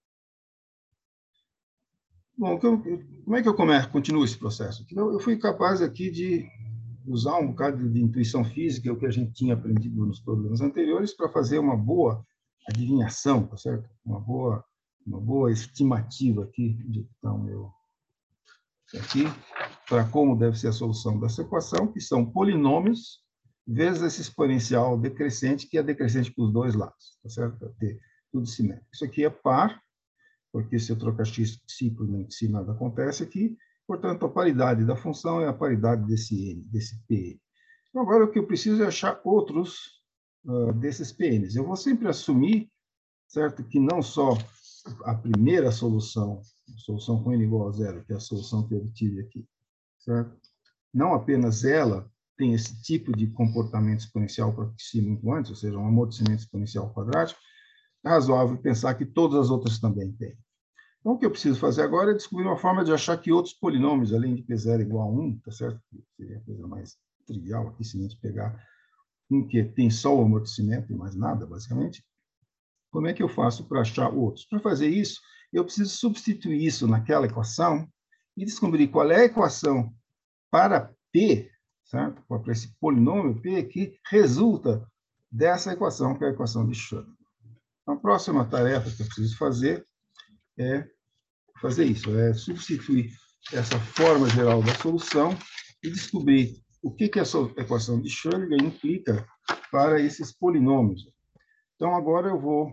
Bom, como é que eu começo, continuo esse processo? Eu fui capaz aqui de usar um bocado de intuição física, o que a gente tinha aprendido nos problemas anteriores, para fazer uma boa adivinhação, tá certo? Uma boa, uma boa estimativa aqui de está o meu aqui para como deve ser a solução dessa equação, que são polinômios vezes esse exponencial decrescente, que é decrescente para os dois lados, tá certo? Para ter tudo simétrico. Isso aqui é par, porque se eu trocar x simplesmente se nada acontece aqui, portanto, a paridade da função é a paridade desse n, desse Pn. Então, agora o que eu preciso é achar outros uh, desses Pns. Eu vou sempre assumir, certo, que não só a primeira solução, a solução com n igual a zero, que é a solução que eu obtive aqui, certo? Não apenas ela tem esse tipo de comportamento exponencial para si muito antes, ou seja, um amortecimento exponencial quadrático, é razoável pensar que todas as outras também têm. Então, o que eu preciso fazer agora é descobrir uma forma de achar que outros polinômios, além de P zero igual a um, tá certo? Seria a coisa mais trivial aqui, se a gente pegar um que tem só o amortecimento e mais nada, basicamente. Como é que eu faço para achar outros? Para fazer isso, eu preciso substituir isso naquela equação e descobrir qual é a equação para P, certo? Para esse polinômio P que resulta dessa equação, que é a equação de Schrödinger. Então, a próxima tarefa que eu preciso fazer é fazer isso, é substituir essa forma geral da solução e descobrir o que, que essa equação de Schrödinger implica para esses polinômios. Então, agora eu vou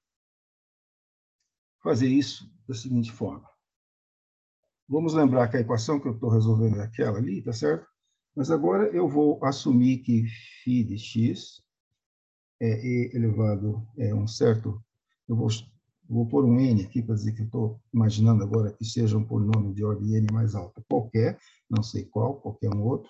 fazer isso da seguinte forma. Vamos lembrar que a equação que eu estou resolvendo é aquela ali, tá certo? Mas agora eu vou assumir que φ de x é e elevado a um certo... Eu vou, vou pôr um n aqui para dizer que eu estou imaginando agora que seja um polinômio de ordem n mais alta qualquer, não sei qual, qualquer um outro.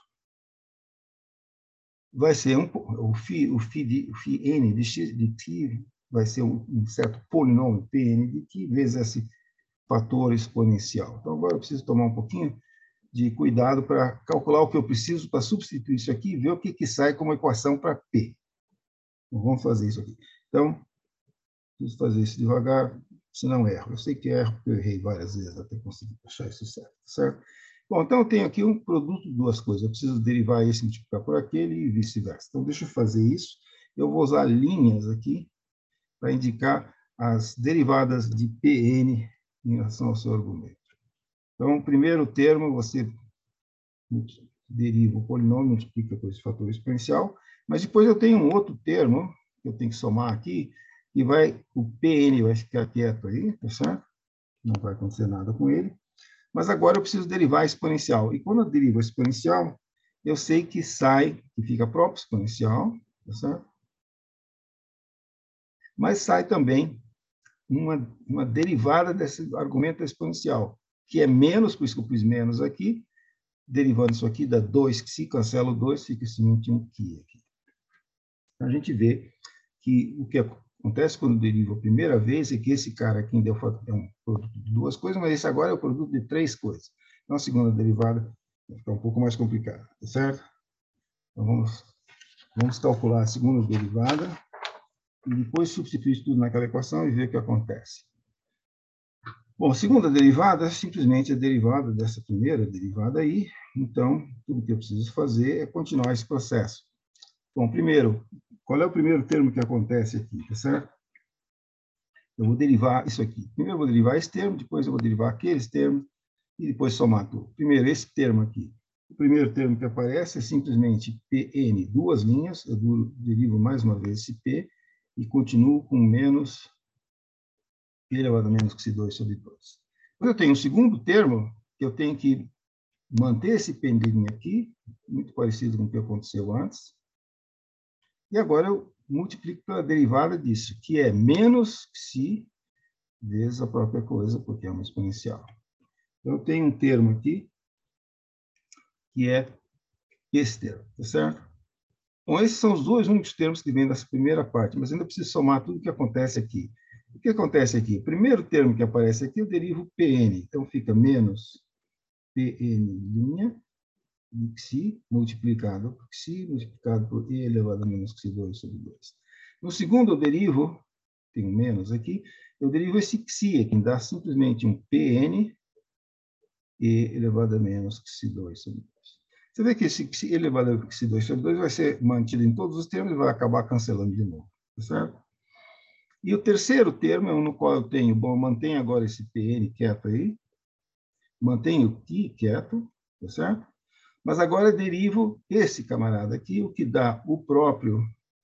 Vai ser um, o φ, o φ de o φ n de x de t vai ser um, um certo polinômio Pn de t vezes esse fator exponencial. Então, agora eu preciso tomar um pouquinho de cuidado para calcular o que eu preciso para substituir isso aqui e ver o que, que sai como equação para P. Então, vamos fazer isso aqui. Então, preciso fazer isso devagar, senão erro. Eu sei que erro, porque eu errei várias vezes até conseguir achar isso certo, certo? Bom, então eu tenho aqui um produto de duas coisas. Eu preciso derivar esse, multiplicar por aquele e vice-versa. Então, deixa eu fazer isso. Eu vou usar linhas aqui para indicar as derivadas de P N em relação ao seu argumento. Então, o primeiro termo, você deriva o polinômio, multiplica por esse fator exponencial, mas depois eu tenho um outro termo, que eu tenho que somar aqui, que vai, o P N vai ficar quieto aí, tá certo? Não vai acontecer nada com ele. Mas agora eu preciso derivar a exponencial. E quando eu derivo a exponencial, eu sei que sai, que fica próprio exponencial, tá certo? Mas sai também uma, uma derivada desse argumento exponencial, que é menos, por isso que eu pus menos aqui, derivando isso aqui, dá dois, que se cancela o dois, fica somente um que aqui. A gente vê que o que acontece quando deriva a primeira vez é que esse cara aqui ainda é um produto de duas coisas, mas esse agora é o produto de três coisas. Então, a segunda derivada vai ficar um pouco mais complicada, tá certo? Então, vamos, vamos calcular a segunda derivada e depois substituir tudo naquela equação e ver o que acontece. Bom, a segunda derivada é simplesmente a derivada dessa primeira derivada aí. Então, tudo que eu preciso fazer é continuar esse processo. Bom, primeiro, qual é o primeiro termo que acontece aqui, tá certo? Eu vou derivar isso aqui. Primeiro eu vou derivar esse termo, depois eu vou derivar aqueles termos, e depois somar tudo. Primeiro, esse termo aqui. O primeiro termo que aparece é simplesmente P N, duas linhas, eu derivo mais uma vez esse P, e continuo com menos P elevado a menos que dois sobre dois. Depois eu tenho um segundo termo, que eu tenho que manter esse pendinho aqui, muito parecido com o que aconteceu antes. E agora eu multiplico pela derivada disso, que é menos psi vezes a própria coisa, porque é uma exponencial. Então, eu tenho um termo aqui, que é esse termo, tá certo? Bom, esses são os dois únicos termos que vêm dessa primeira parte, mas ainda preciso somar tudo o que acontece aqui. O que acontece aqui? O primeiro termo que aparece aqui, eu derivo P N. Então, fica menos P N' de xi multiplicado por xi multiplicado por e elevado a menos xi dois sobre dois. No segundo, eu derivo, tenho menos aqui, eu derivo esse xi, que dá simplesmente um Pn e elevado a menos xi dois sobre dois. Você vê que esse xi elevado a xi dois sobre dois vai ser mantido em todos os termos e vai acabar cancelando de novo, tá certo? E o terceiro termo é um no qual eu tenho, bom, eu mantenho agora esse Pn quieto aí, mantenho o Qi quieto, tá certo? Mas agora eu derivo esse camarada aqui, o que dá o próprio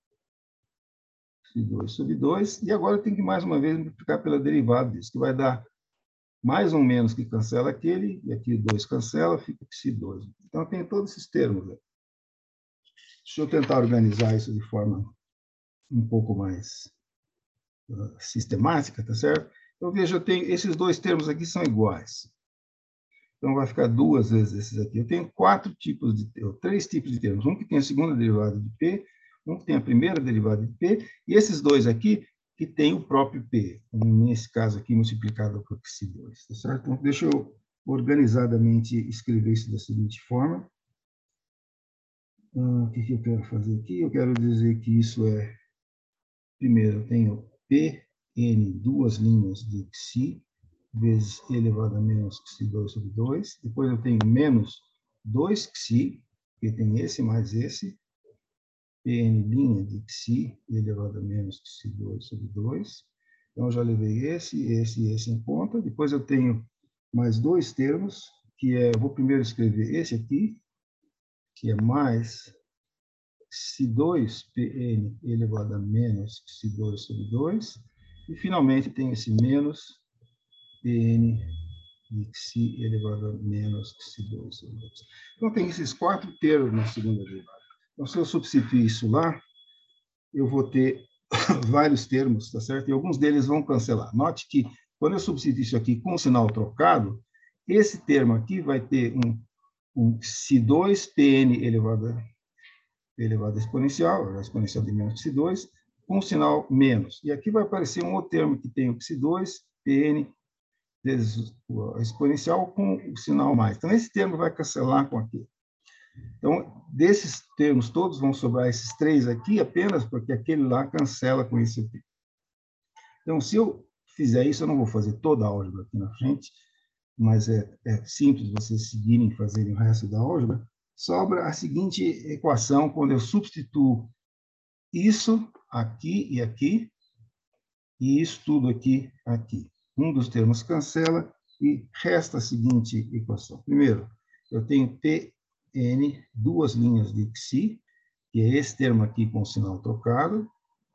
xi dois sobre dois, e agora eu tenho que mais uma vez multiplicar pela derivada disso, que vai dar mais um menos que cancela aquele, e aqui dois cancela, fica xi dois. Então, eu tenho todos esses termos. Né? Deixa eu tentar organizar isso de forma um pouco mais uh, sistemática, tá certo? Eu vejo, eu tenho, esses dois termos aqui são iguais. Então, vai ficar duas vezes esses aqui. Eu tenho quatro tipos de, três tipos de termos. Um que tem a segunda derivada de P, um que tem a primeira derivada de P, e esses dois aqui que tem o próprio P, nesse caso aqui, multiplicado por xi dois. Tá certo? Então, deixa eu organizadamente escrever isso da seguinte forma. Ah, o que, que eu quero fazer aqui? Eu quero dizer que isso é... Primeiro, eu tenho P N, duas linhas de xi, vezes e elevado a menos xi dois sobre dois. Depois eu tenho menos dois xi, que tem esse mais esse, Pn' de xi elevado a menos xi dois sobre dois. Então, eu já levei esse, esse e esse em conta. Depois eu tenho mais dois termos, que é, eu vou primeiro escrever esse aqui, que é mais xi dois Pn elevado a menos xi dois sobre dois. E, finalmente, tem esse menos Pn de xi elevado a menos xi dois sobre dois. Então, tem esses quatro termos na segunda derivada. Então, se eu substituir isso lá, eu vou ter vários termos, tá certo? E alguns deles vão cancelar. Note que, quando eu substituir isso aqui com o sinal trocado, esse termo aqui vai ter um, um xi dois Pn elevado a, elevado a exponencial, a exponencial de menos xi dois, com o sinal menos. E aqui vai aparecer um outro termo que tem o xi dois Pn vezes a exponencial com o sinal mais. Então, esse termo vai cancelar com aquele. Então, desses termos todos, vão sobrar esses três aqui apenas porque aquele lá cancela com esse aqui. Então, se eu fizer isso, eu não vou fazer toda a álgebra aqui na frente, mas é, é simples vocês seguirem e fazerem o resto da álgebra. Sobra a seguinte equação, quando eu substituo isso aqui e aqui, e isso tudo aqui, aqui. Um dos termos cancela e resta a seguinte equação. Primeiro, eu tenho Pn, duas linhas de Xi, que é esse termo aqui com o sinal trocado,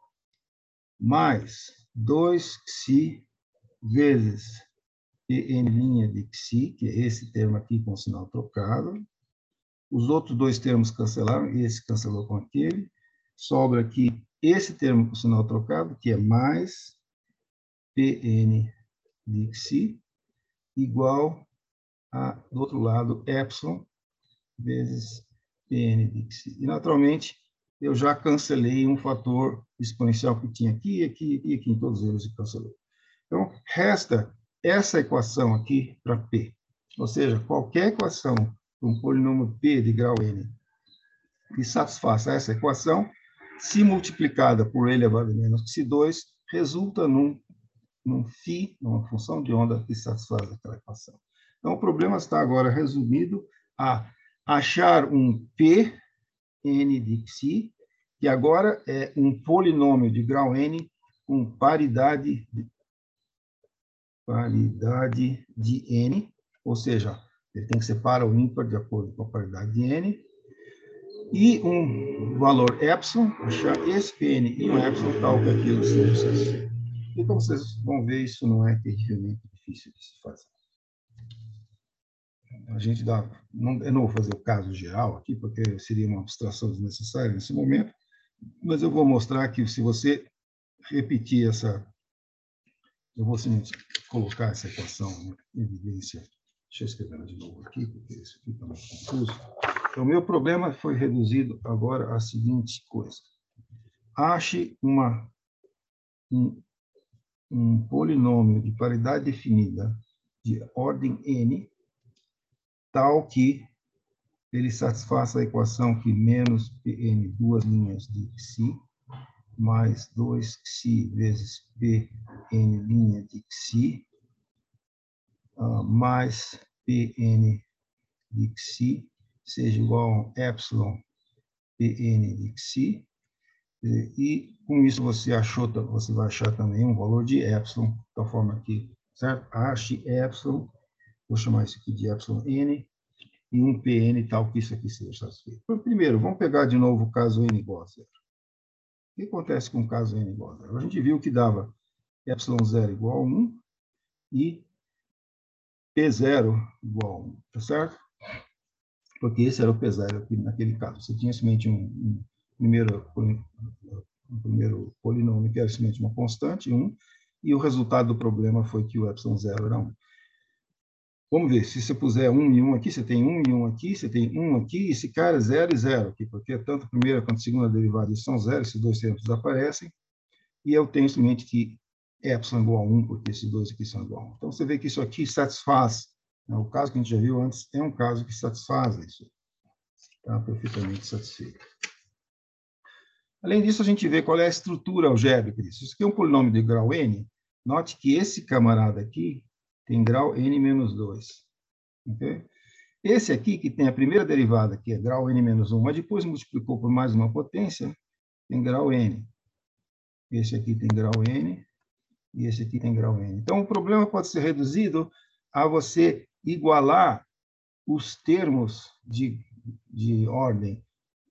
mais dois Xi vezes Pn' de Xi, que é esse termo aqui com o sinal trocado. Os outros dois termos cancelaram, esse cancelou com aquele. Sobra aqui esse termo com o sinal trocado, que é mais Pn de Xi, igual a, do outro lado, epsilon vezes Pn de Xi. E, naturalmente, eu já cancelei um fator exponencial que tinha aqui, aqui e aqui, em todos eles e cancelei. Então, resta essa equação aqui para P. Ou seja, qualquer equação para um polinômio P de grau N que satisfaça essa equação, se multiplicada por E elevado a menos que dois, resulta num, num φ, numa função de onda que satisfaz aquela equação. Então, o problema está agora resumido a achar um P n de Xi, que agora é um polinômio de grau N com paridade de paridade de N, ou seja, ele tem que ser par ou ímpar de acordo com a paridade de N, e um valor epsilon, achar esse Pn e um epsilon tal que aquilo seja sucesso. E como vocês vão ver, isso não é terrivelmente difícil de se fazer. A gente dá, não, eu não vou fazer o caso geral aqui, porque seria uma abstração desnecessária nesse momento, mas eu vou mostrar que se você repetir essa, eu vou simplesmente colocar essa equação em evidência. Deixa eu escrever ela de novo aqui, porque isso aqui está muito confuso. Então, o meu problema foi reduzido agora à seguinte coisa. Ache uma, um, um polinômio de paridade definida de ordem n, tal que ele satisfaça a equação que menos Pn, duas linhas de Xi, mais dois Xi vezes Pn linha de Xi, uh, mais Pn de Xi, seja igual a epsilon Pn de Xi, e com isso você achou, você vai achar também um valor de epsilon, da forma aqui, certo? Ache epsilon, vou chamar isso aqui de epsilon n, e um Pn tal que isso aqui seja satisfeito. Primeiro, vamos pegar de novo o caso n igual a zero. O que acontece com o caso n igual a zero? A gente viu que dava epsilon zero igual a um e P zero igual a um, tá certo? Porque esse era o P zero aqui naquele caso. Você tinha somente um, um, primeiro, um primeiro polinômio que era somente uma constante, um, e o resultado do problema foi que o epsilon zero era um. Vamos ver, se você puser um e um aqui, você tem um e um aqui, você tem um aqui, esse cara é zero e zero aqui, porque tanto a primeira quanto a segunda derivada são zero, esses dois termos desaparecem, e eu tenho somente que epsilon igual a um, porque esses dois aqui são igual a um. Então, você vê que isso aqui satisfaz, né? O caso que a gente já viu antes é um caso que satisfaz isso. Está perfeitamente satisfeito. Além disso, a gente vê qual é a estrutura algébrica disso. Isso aqui é um polinômio de grau n. Note que esse camarada aqui tem grau n menos dois. Okay? Esse aqui, que tem a primeira derivada, que é grau n menos um, mas depois multiplicou por mais uma potência, tem grau n. Esse aqui tem grau n, e esse aqui tem grau n. Então, o problema pode ser reduzido a você igualar os termos de, de ordem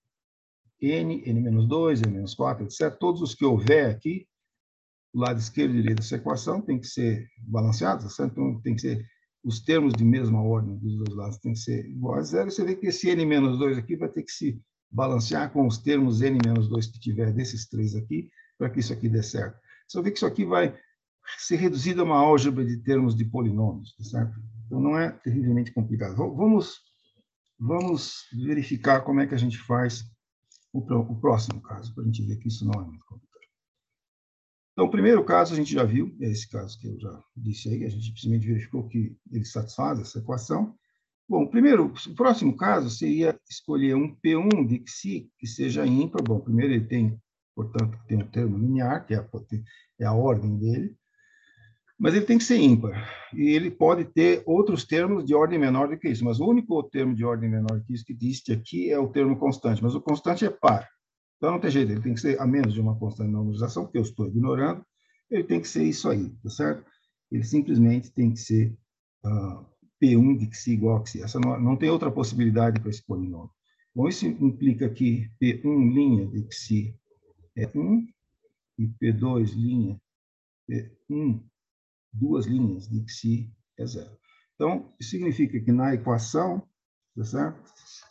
n, n menos dois, n menos quatro, etcétera. Todos os que houver aqui, do lado esquerdo e direito dessa equação, tem que ser balanceados, certo? Então, tem que ser os termos de mesma ordem dos dois lados tem que ser igual a zero. Você vê que esse n menos dois aqui vai ter que se balancear com os termos n menos dois que tiver desses três aqui, para que isso aqui dê certo. Você vê que isso aqui vai ser reduzido a uma álgebra de termos de polinômios, certo? Então, não é terrivelmente complicado. Vamos, vamos verificar como é que a gente faz o, o próximo caso, para a gente ver que isso não é muito complicado. Então, o primeiro caso a gente já viu, é esse caso que eu já disse aí, a gente simplesmente verificou que ele satisfaz essa equação. Bom, primeiro, o próximo caso seria escolher um P um de Xi que seja ímpar. Bom, primeiro ele tem, portanto, tem um termo linear, que é a, é a ordem dele, mas ele tem que ser ímpar. E ele pode ter outros termos de ordem menor do que isso, mas o único termo de ordem menor que isso que existe aqui é o termo constante, mas o constante é par. Então não tem jeito, ele tem que ser a menos de uma constante de normalização, que eu estou ignorando, ele tem que ser isso aí, tá certo? Ele simplesmente tem que ser uh, P um de Xi igual a Xi. Essa não, não tem outra possibilidade para esse polinômio. Bom, isso implica que P um linha de Xi é um e P dois linha P um, duas linhas de Xi é zero. Então, isso significa que na equação, tá certo?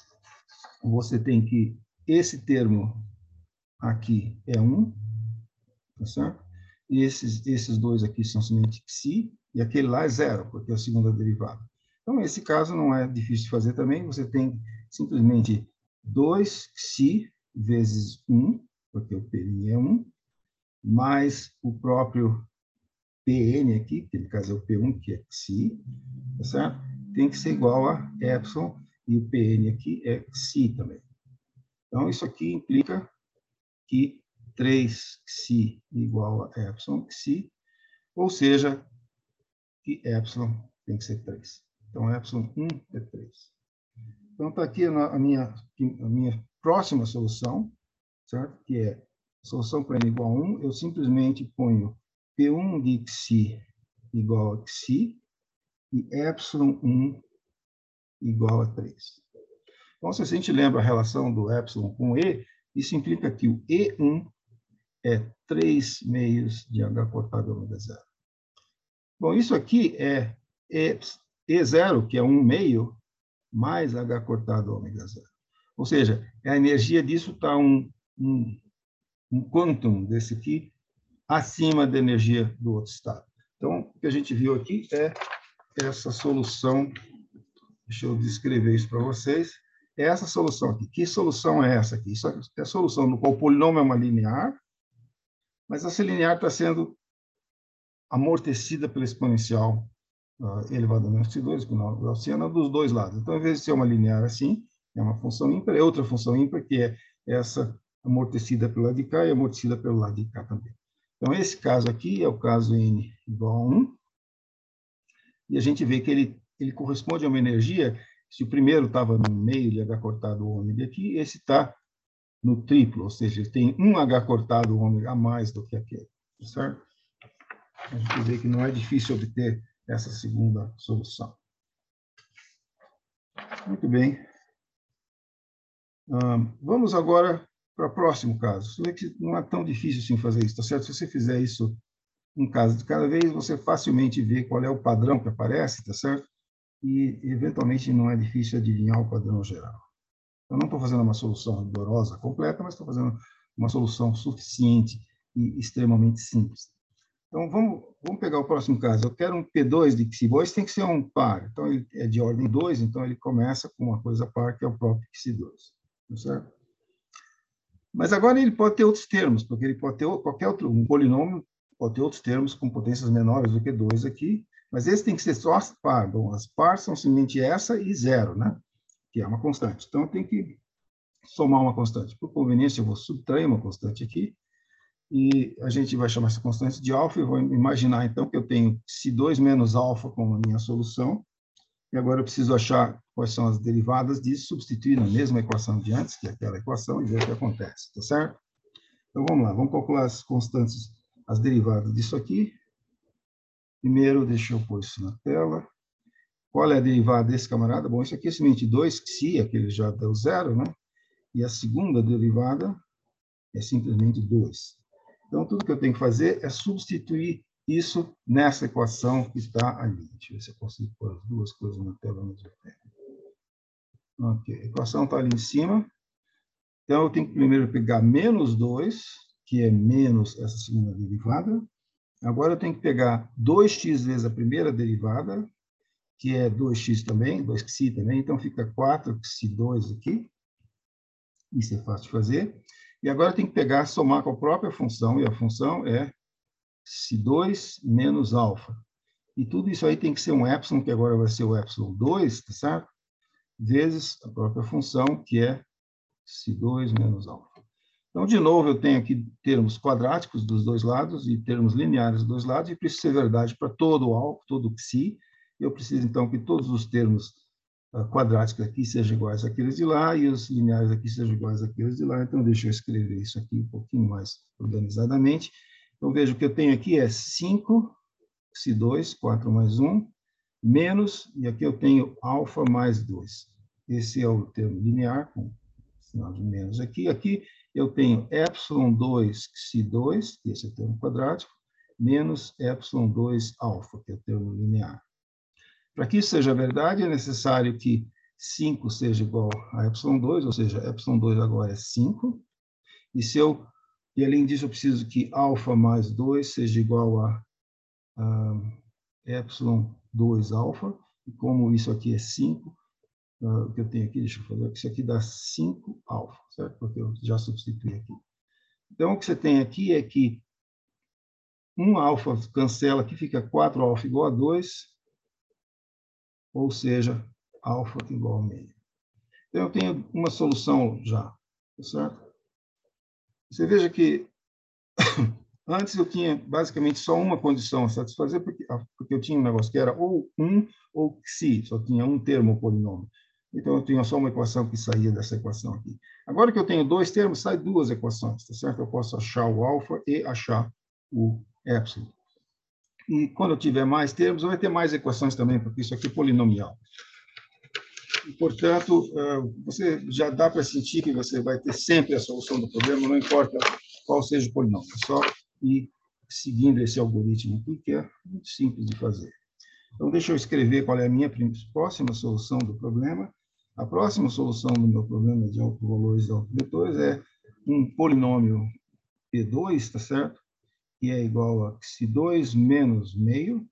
Você tem que esse termo aqui é um, tá certo? E esses, esses dois aqui são somente Xi, e aquele lá é zero, porque é a segunda derivada. Então, esse caso não é difícil de fazer também, você tem simplesmente dois Xi vezes um, porque o P é um, mais o próprio Pn aqui, que no caso é o P um, que é Xi, tá certo? Tem que ser igual a epsilon, e o Pn aqui é Xi também. Então, isso aqui implica que três Xi igual a epsilon Xi, ou seja, que epsilon tem que ser três. Então, epsilon um é três. Então, está aqui a minha, a minha próxima solução, certo? Que é a solução para n igual a um, eu simplesmente ponho P um de Xi igual a Xi e epsilon um igual a três. Então, se a gente lembra a relação do epsilon com E, isso implica que o E um é três meios de H cortado ômega zero. Bom, isso aqui é E zero, que é um meio, mais H cortado ômega zero. Ou seja, a energia disso está um, um, um quantum desse aqui acima da energia do outro estado. Então, o que a gente viu aqui é essa solução. Deixa eu descrever isso para vocês. É essa solução aqui. Que solução é essa aqui? Isso é a solução no qual o polinômio é uma linear, mas essa linear está sendo amortecida pela exponencial uh, elevado a menos dois, com o gaussiana, dos dois lados. Então, ao invés de ser uma linear assim, é uma função ímpar, é outra função ímpar, que é essa amortecida pelo lado de cá e amortecida pelo lado de cá também. Então, esse caso aqui é o caso n igual a um, e a gente vê que ele, ele corresponde a uma energia, se o primeiro estava no meio de H cortado ômega aqui, esse está no triplo, ou seja, ele tem um H cortado ômega a mais do que aquele, certo? A gente vê que não é difícil obter essa segunda solução. Muito bem. Vamos agora para o próximo caso. Você vê que não é tão difícil assim fazer isso, tá certo? Se você fizer isso um caso de cada vez, você facilmente vê qual é o padrão que aparece, tá certo? E, eventualmente, não é difícil adivinhar o padrão geral. Eu não estou fazendo uma solução rigorosa, completa, mas estou fazendo uma solução suficiente e extremamente simples. Então, vamos, vamos pegar o próximo caso. Eu quero um P dois de Xi. Esse tem que ser um par. Então, ele é de ordem dois, então ele começa com uma coisa par, que é o próprio Xi dois. Tá certo? Mas agora ele pode ter outros termos, porque ele pode ter qualquer outro, um polinômio pode ter outros termos com potências menores do que dois aqui, mas esse tem que ser só par. Bom, as par são simplesmente essa e zero, né? Que é uma constante. Então, eu tenho que somar uma constante. Por conveniência, eu vou subtrair uma constante aqui, e a gente vai chamar essa constante de alfa, e vou imaginar, então, que eu tenho Xi dois menos alfa como a minha solução, e agora eu preciso achar quais são as derivadas disso, substituir na mesma equação de antes, que é aquela equação, e ver o que acontece, tá certo? Então, vamos lá, vamos calcular as constantes, as derivadas disso aqui. Primeiro, deixa eu pôr isso na tela. Qual é a derivada desse camarada? Bom, isso aqui é simplesmente dois Xi, aquele já deu zero, né? E a segunda derivada é simplesmente dois. Então, tudo que eu tenho que fazer é substituir isso nessa equação que está ali. Deixa eu ver se eu consigo pôr as duas coisas na tela ao mesmo tempo. Ok, a equação está ali em cima. Então, eu tenho que primeiro pegar menos dois, que é menos essa segunda derivada. Agora, eu tenho que pegar dois x vezes a primeira derivada, que é dois x também, dois Xi também. Então, fica quatro Xi dois aqui. Isso é fácil de fazer. E agora tem que pegar, somar com a própria função, e a função é Xi dois menos alfa. E tudo isso aí tem que ser um epsilon, que agora vai ser o epsilon dois, tá certo? vezes a própria função, que é xi dois menos alfa. Então, de novo, eu tenho aqui termos quadráticos dos dois lados e termos lineares dos dois lados, e preciso ser verdade para todo o alfa, todo o xi. Eu preciso, então, que todos os termos uh, quadráticos aqui sejam iguais àqueles de lá e os lineares aqui sejam iguais àqueles de lá. Então, deixa eu escrever isso aqui um pouquinho mais organizadamente. Então, veja, o que eu tenho aqui é cinco xi dois, quatro mais um, menos, e aqui eu tenho alfa mais dois. Esse é o termo linear, com sinal de menos aqui. Aqui eu tenho epsilon dois xi dois, que esse é o termo quadrático, menos epsilon dois alfa, que é o termo linear. Para que isso seja verdade, é necessário que cinco seja igual a epsilon dois, ou seja, epsilon dois agora é cinco. E, se eu, e além disso, eu preciso que alfa mais dois seja igual a, a epsilon dois alfa. E como isso aqui é cinco, Uh, o que eu tenho aqui, deixa eu fazer, isso aqui dá cinco alfa, certo? Porque eu já substituí aqui. Então, o que você tem aqui é que um alfa cancela, aqui fica quatro alfa igual a dois, ou seja, alfa igual a meio. Então, eu tenho uma solução já, tá certo? Você veja que antes eu tinha basicamente só uma condição a satisfazer, porque, porque eu tinha um negócio que era ou um ou xi, só tinha um termo polinômio. Então, eu tinha só uma equação que saía dessa equação aqui. Agora que eu tenho dois termos, sai duas equações, tá certo? Eu posso achar o alfa e achar o epsilon. E quando eu tiver mais termos, eu vou ter mais equações também, porque isso aqui é polinomial. E, portanto, você já dá para sentir que você vai ter sempre a solução do problema, não importa qual seja o polinômio. É só ir seguindo esse algoritmo aqui, que é muito simples de fazer. Então, deixa eu escrever qual é a minha próxima solução do problema. A próxima solução do meu problema de autovalores e autovetores é um polinômio P dois, tá certo? Que é igual a xi dois menos meio,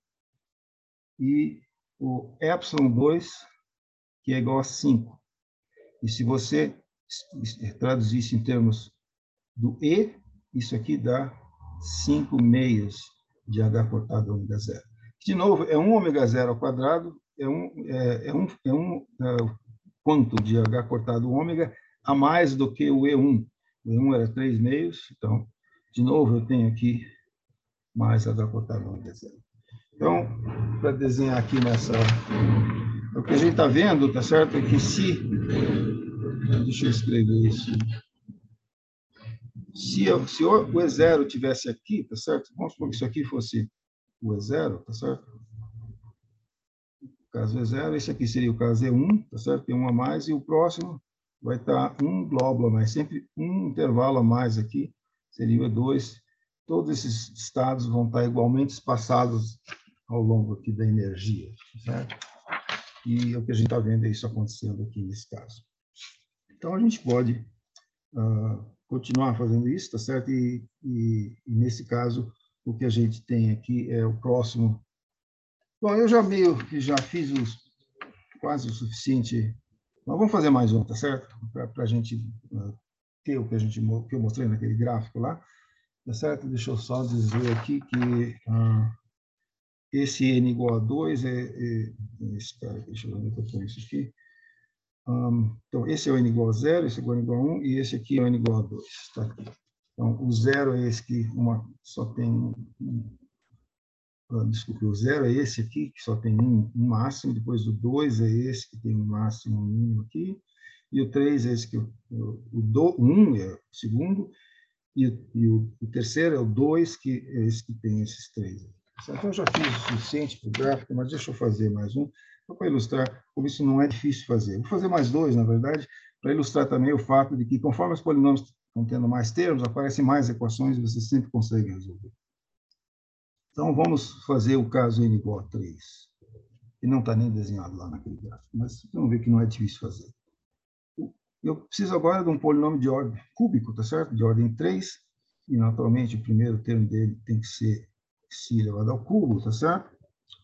e o epsilon dois, que é igual a cinco. E se você traduzir isso em termos do E, isso aqui dá cinco meios de H cortado ômega zero. De novo, é um ômega zero ao quadrado, é um, é, é um, é um é, quanto de H cortado ômega a mais do que o E um. O E um era três meios, então, de novo, eu tenho aqui mais H cortado ômega zero. Então, para desenhar aqui nessa... O que a gente está vendo, tá certo? É que se... Deixa eu escrever isso. Se, eu, se o E zero tivesse aqui, tá certo? Vamos supor que isso aqui fosse o E zero, tá certo? O caso E zero, esse aqui seria o caso E um, tá certo? Tem um a mais, e o próximo vai estar um glóbulo a mais, sempre um intervalo a mais aqui, seria o E dois. Todos esses estados vão estar igualmente espaçados ao longo aqui da energia, certo? E o que a gente está vendo é isso acontecendo aqui nesse caso. Então, a gente pode uh, continuar fazendo isso, tá certo? E, e, e, nesse caso, o que a gente tem aqui é o próximo. Bom, eu já meio que já fiz os, quase o suficiente. Mas vamos fazer mais um, tá certo? Para a gente uh, ter o que, a gente, que eu mostrei naquele gráfico lá, tá certo? Deixa eu só dizer aqui que uh, esse N igual a dois é, é esse cara, deixa eu ver onde eu ponho isso aqui. Um, então, esse é o N igual a zero, esse é o N igual a um, e esse aqui é o N igual a dois. Tá aqui. Então, o zero é esse que uma, só tem um, uh, desculpe, o zero é esse aqui, que só tem um, um máximo, depois o dois é esse que tem um máximo, um mínimo aqui, e o três é esse que, o, o, do, um é o segundo, e, e o, o terceiro é o dois, que é esse que tem esses três. Então, eu já fiz o suficiente para o gráfico, mas deixa eu fazer mais um, só para ilustrar como isso não é difícil fazer. Vou fazer mais dois, na verdade, para ilustrar também o fato de que, conforme os polinômios estão tendo mais termos, aparecem mais equações e você sempre consegue resolver. Então, vamos fazer o caso N igual a três, que não está nem desenhado lá naquele gráfico, mas vamos ver que não é difícil fazer. Eu preciso agora de um polinômio de ordem cúbico, tá certo? De ordem três, e naturalmente o primeiro termo dele tem que ser xi elevado ao cubo, tá certo?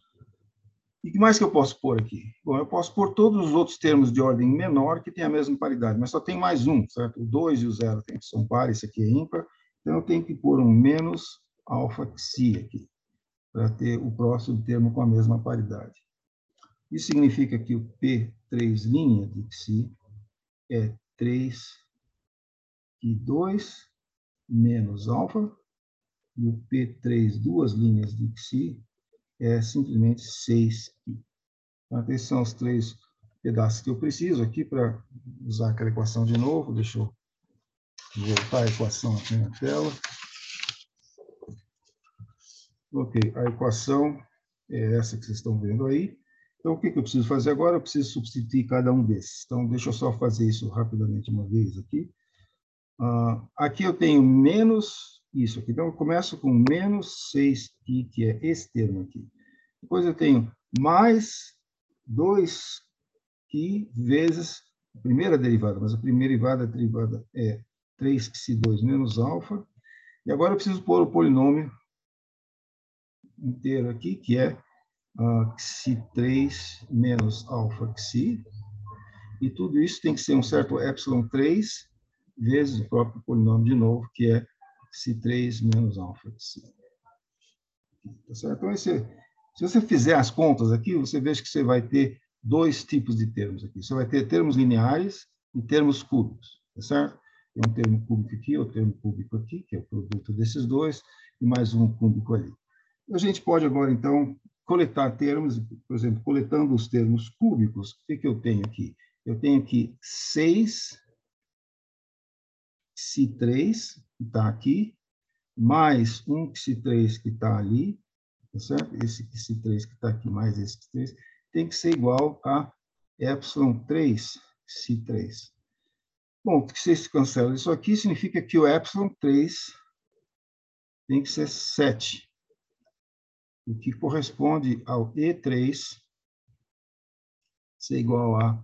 E o que mais que eu posso pôr aqui? Bom, eu posso pôr todos os outros termos de ordem menor que têm a mesma paridade, mas só tem mais um, certo? O dois e o zero tem que são pares, esse aqui é ímpar, então eu tenho que pôr um menos alfa xi aqui, para ter o próximo termo com a mesma paridade. Isso significa que o P três' de Xi é três Q dois menos alfa, e o P três, duas linhas de Xi, é simplesmente seis Q. Então, esses são os três pedaços que eu preciso aqui para usar aquela equação de novo. Deixa eu voltar a equação aqui na tela. Ok, a equação é essa que vocês estão vendo aí. Então, o que eu preciso fazer agora? Eu preciso substituir cada um desses. Então, deixa eu só fazer isso rapidamente uma vez aqui. Uh, aqui eu tenho menos isso aqui. Então, eu começo com menos seis Q, que é esse termo aqui. Depois eu tenho mais dois Q vezes a primeira derivada, mas a primeira derivada, a derivada é três Q dois menos alfa. E agora eu preciso pôr o polinômio inteiro aqui, que é uh, Xi três menos alfa Xi. E tudo isso tem que ser um certo epsilon três vezes o próprio polinômio de novo, que é Xi três menos alfa Xi. Tá certo? Então, esse, se você fizer as contas aqui, você veja que você vai ter dois tipos de termos aqui. Você vai ter termos lineares e termos cúbicos, tá certo? Tem um termo cúbico aqui, outro termo cúbico aqui, que é o produto desses dois, e mais um cúbico ali. A gente pode agora, então, coletar termos, por exemplo, coletando os termos cúbicos, o que, que eu tenho aqui? Eu tenho aqui seis Xi três, que está aqui, mais um Xi três que está ali, tá certo? Esse Xi três que está aqui, mais esse Xi três, tem que ser igual a epsilon três Xi três. Bom, se vocês cancelam isso aqui, significa que o epsilon três tem que ser sete, o que corresponde ao E três ser igual a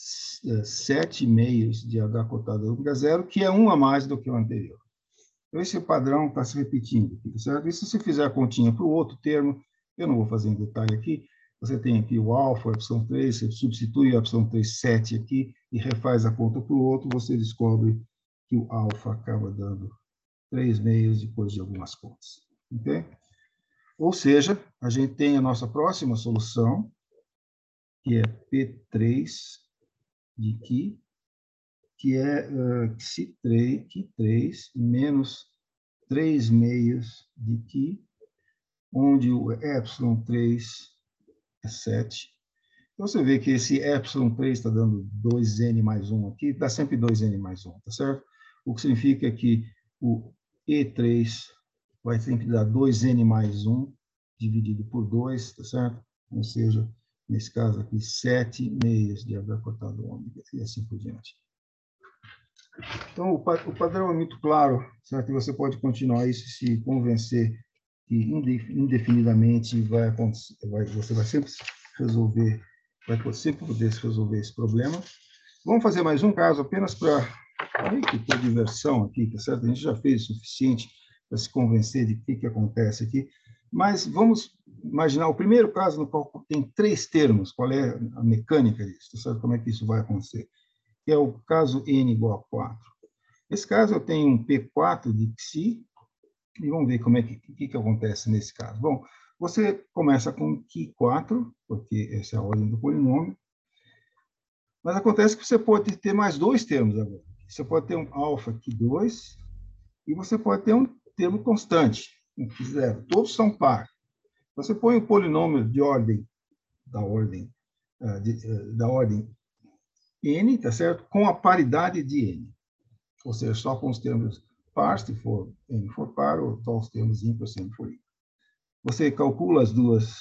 sete meios de H cotado ômega zero, que é um a mais do que o anterior. Então, esse padrão está se repetindo aqui, certo? E se você fizer a continha para o outro termo, eu não vou fazer em detalhe aqui, você tem aqui o alfa, o epsilon três, você substitui o epsilon três, sete aqui, e refaz a conta para o outro, você descobre que o alfa acaba dando três meios depois de algumas contas. Ok? Ou seja, a gente tem a nossa próxima solução, que é P três de Q, que é uh, Xi três, Q três menos três meios de Q, onde o epsilon três é sete. Então, você vê que esse epsilon três está dando dois n mais um aqui, dá sempre dois n mais um, tá certo? O que significa que o E três vai sempre dar dois n mais um dividido por dois, tá certo? Ou seja, nesse caso aqui, sete meios de H cotado ômega, e assim por diante. Então, o padrão é muito claro, certo? E você pode continuar isso se convencer que indefinidamente vai acontecer, vai, você vai sempre resolver, vai sempre poder resolver esse problema. Vamos fazer mais um caso apenas para por diversão aqui, tá certo? A gente já fez o suficiente para se convencer de o que, que acontece aqui, mas vamos imaginar o primeiro caso no qual tem três termos, qual é a mecânica disso, tá certo? Como é que isso vai acontecer? Que é o caso n igual a quatro. Nesse caso, eu tenho um P quatro de Xi, e vamos ver como é que, que, que acontece nesse caso. Bom, você começa com Q quatro, porque essa é a ordem do polinômio, mas acontece que você pode ter mais dois termos agora. Você pode ter um alfa Q dois, e você pode ter um termo constante, um Q zero. Todos são par. Você põe o polinômio de ordem, da ordem, da ordem n, tá certo? Com a paridade de n. Ou seja, só com os termos par, se for n for par, ou só os termos ímpar, se n for ímpar. Você calcula as duas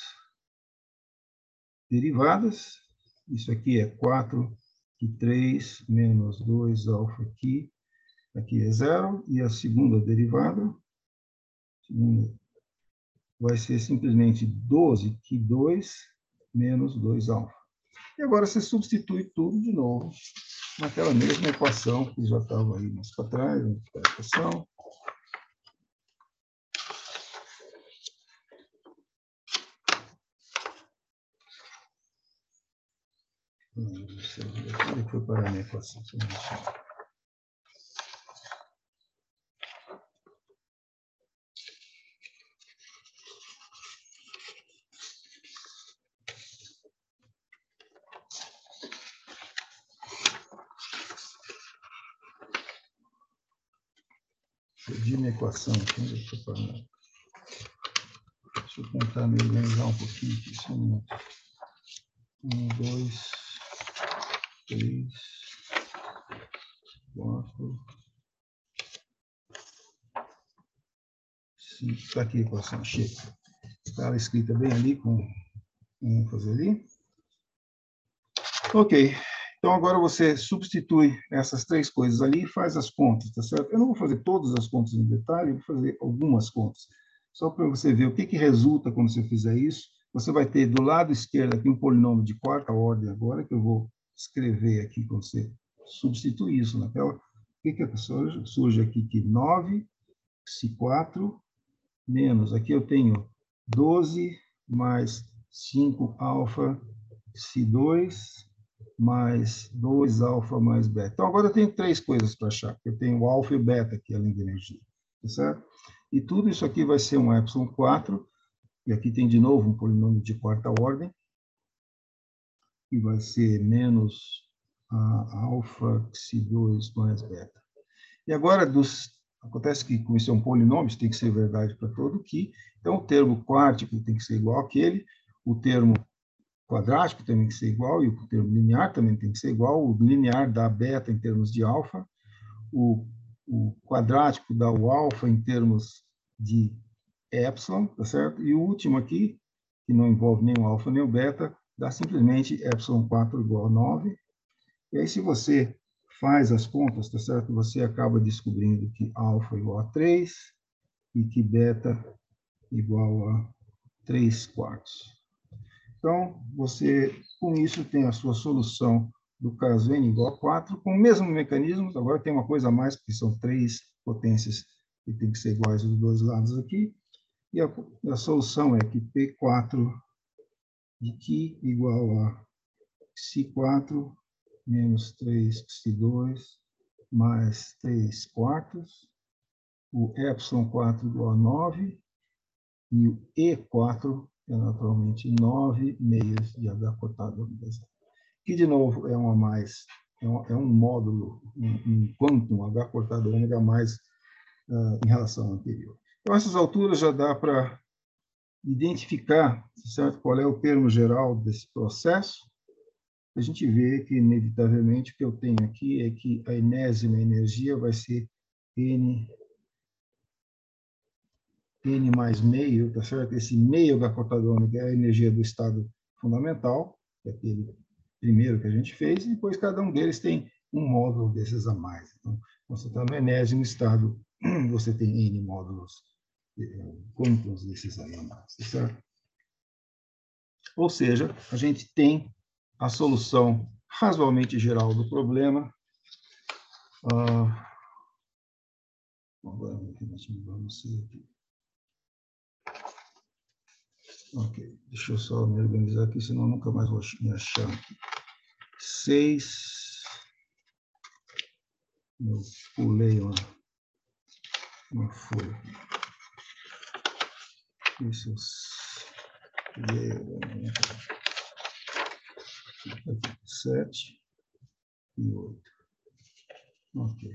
derivadas. Isso aqui é quatro Q três menos dois alfa Q. Aqui é zero. E a segunda derivada segunda, vai ser simplesmente doze Q dois menos dois alfa. E agora você substitui tudo de novo naquela mesma equação que já estava aí mais para trás, a equação. Onde foi parar a minha equação? perdi minha equação aqui. Deixa eu, deixa eu tentar me organizar um pouquinho aqui. Só um minuto. Um, dois, três, quatro, cinco. Está aqui a equação, achei. Está escrita bem ali, com ênfase ali. Ok. Então, agora você substitui essas três coisas ali e faz as contas, tá certo? Eu não vou fazer todas as contas em detalhe, eu vou fazer algumas contas. Só para você ver o que, que resulta quando você fizer isso. Você vai ter do lado esquerdo aqui um polinômio de quarta ordem agora, que eu vou escrever aqui quando você substitui isso na tela. O que, que surge? Surge aqui que nove, psi quatro, menos, aqui eu tenho doze mais cinco alfa, psi dois, mais dois alfa mais beta. Então, agora eu tenho três coisas para achar. Eu tenho o alfa e o beta aqui, além de energia. Tá certo? E tudo isso aqui vai ser um epsilon quatro. E aqui tem, de novo, um polinômio de quarta ordem. Que vai ser menos a alfa psi dois mais beta. E agora, dos, acontece que, como isso é um polinômio, isso tem que ser verdade para todo que. Então, o termo quártico tem que ser igual àquele. O termo quadrático também tem que ser igual, e o termo linear também tem que ser igual. O linear dá beta em termos de alfa, o, o quadrático dá o alfa em termos de epsilon, tá certo? E o último aqui, que não envolve nem o alfa nem o beta, dá simplesmente epsilon quatro igual a nove. E aí, se você faz as contas, tá certo? Você acaba descobrindo que alfa igual a três e que beta igual a três quartos. Então, você, com isso, tem a sua solução do caso n igual a quatro, com o mesmo mecanismo. Agora tem uma coisa a mais, porque são três potências que tem que ser iguais dos dois lados aqui. E a, a solução é que P quatro de Qi igual a psi quatro menos três psi dois mais três quartos. O epsilon quatro igual a nove. E o E quatro é naturalmente nove meios de H cortado ômega zero. Que, de novo, é um a mais, é um, é um módulo, um, um quantum H cortado ômega a mais uh, em relação ao anterior. Então, essas alturas já dá para identificar, certo, qual é o termo geral desse processo. A gente vê que, inevitavelmente, o que eu tenho aqui é que a enésima energia vai ser N N mais meio, tá certo? Esse meio da cortada ômega é a energia do estado fundamental, que é aquele primeiro que a gente fez, e depois cada um deles tem um módulo desses a mais. Então, você está no enésimo estado, você tem N módulos, quantos desses aí a mais, tá certo? Ou seja, a gente tem a solução razoavelmente geral do problema. Ah, agora, vamos ver aqui. Ok, deixa eu só me organizar aqui, senão eu nunca mais vou me achar. Seis. Eu pulei uma, uma folha. Isso, sete e oito. Ok.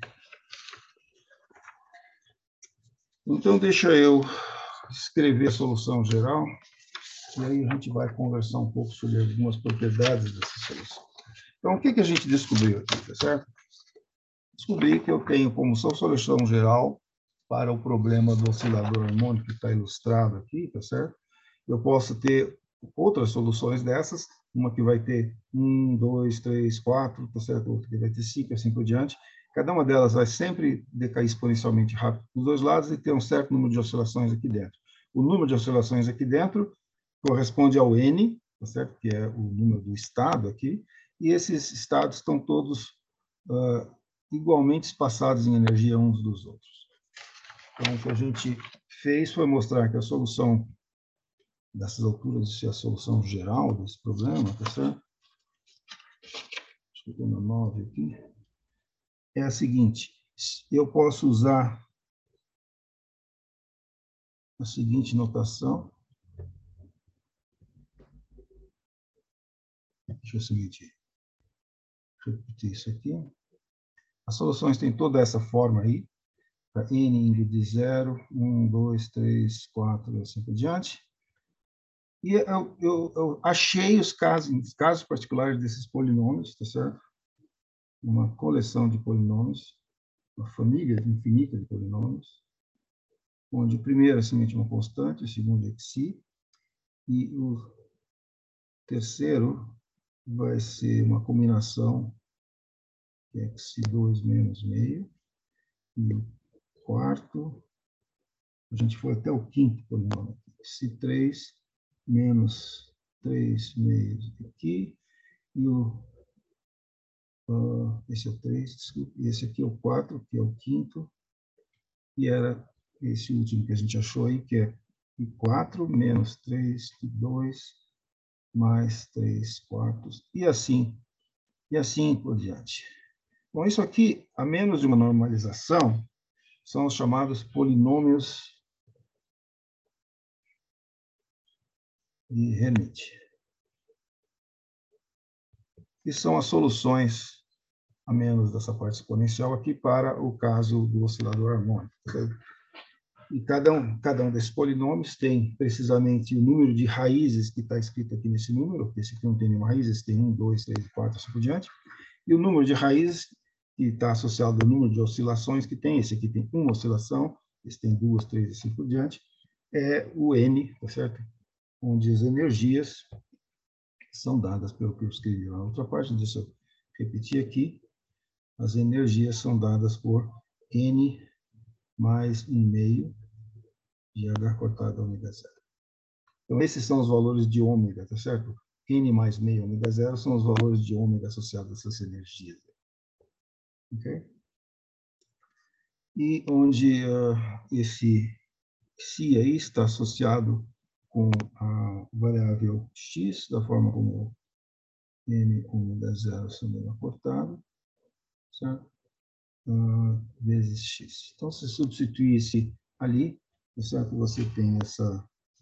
Então, deixa eu escrever a solução geral, e aí a gente vai conversar um pouco sobre algumas propriedades dessa solução. Então, o que, que a gente descobriu aqui, tá certo? Descobri que eu tenho como solução geral para o problema do oscilador harmônico que está ilustrado aqui, tá certo? Eu posso ter outras soluções dessas, uma que vai ter um, dois, três, quatro, tá certo? Outra que vai ter cinco, assim por diante. Cada uma delas vai sempre decair exponencialmente rápido dos dois lados e ter um certo número de oscilações aqui dentro. O número de oscilações aqui dentro corresponde ao N, tá certo? Que é o número do estado aqui, e esses estados estão todos uh, igualmente espaçados em energia uns dos outros. Então, o que a gente fez foi mostrar que a solução dessas alturas, isso é a solução geral desse problema, tá certo? Acho que eu tenho nove aqui. É a seguinte, eu posso usar a seguinte notação. Deixa eu seguinte, repetir isso aqui. As soluções têm toda essa forma aí, para n indo de zero, um, dois, três, quatro, e assim por diante. E eu, eu, eu achei os casos, os casos particulares desses polinômios, tá certo? Uma coleção de polinômios, uma família infinita de polinômios, onde o primeiro é somente uma constante, o segundo é xi, e o terceiro vai ser uma combinação, que é xi dois menos meio, e o quarto, a gente foi até o quinto polinômio, xi três menos três meios aqui, e o, uh, esse é o três, desculpa, e esse aqui é o quatro, que é o quinto, e era esse último que a gente achou aí, que é quatro menos três, dois, mais três quartos, e assim, e assim por diante. Bom, isso aqui, a menos de uma normalização, são os chamados polinômios de Hermite. E são as soluções, a menos dessa parte exponencial aqui, para o caso do oscilador harmônico. E cada um, cada um desses polinômios tem precisamente o número de raízes que está escrito aqui nesse número, porque esse aqui não tem nenhuma raiz, esse tem um, dois, três, quatro, assim por diante. E o número de raízes que está associado ao número de oscilações que tem, esse aqui tem uma oscilação, esse tem duas, três, assim por diante, é o N, tá certo? Onde as energias são dadas pelo que eu escrevi lá na outra parte, deixa eu repetir aqui, as energias são dadas por N mais um meio de H cortado a ômega zero. Então, esses são os valores de ômega, tá certo? N mais meio ômega zero são os valores de ômega associados a essas energias. Ok? E onde uh, esse psi aí está associado com a variável x, da forma como m ômega zero sendo cortado, certo? Uh, vezes x. Então, se substituísse ali, certo? Você tem essa...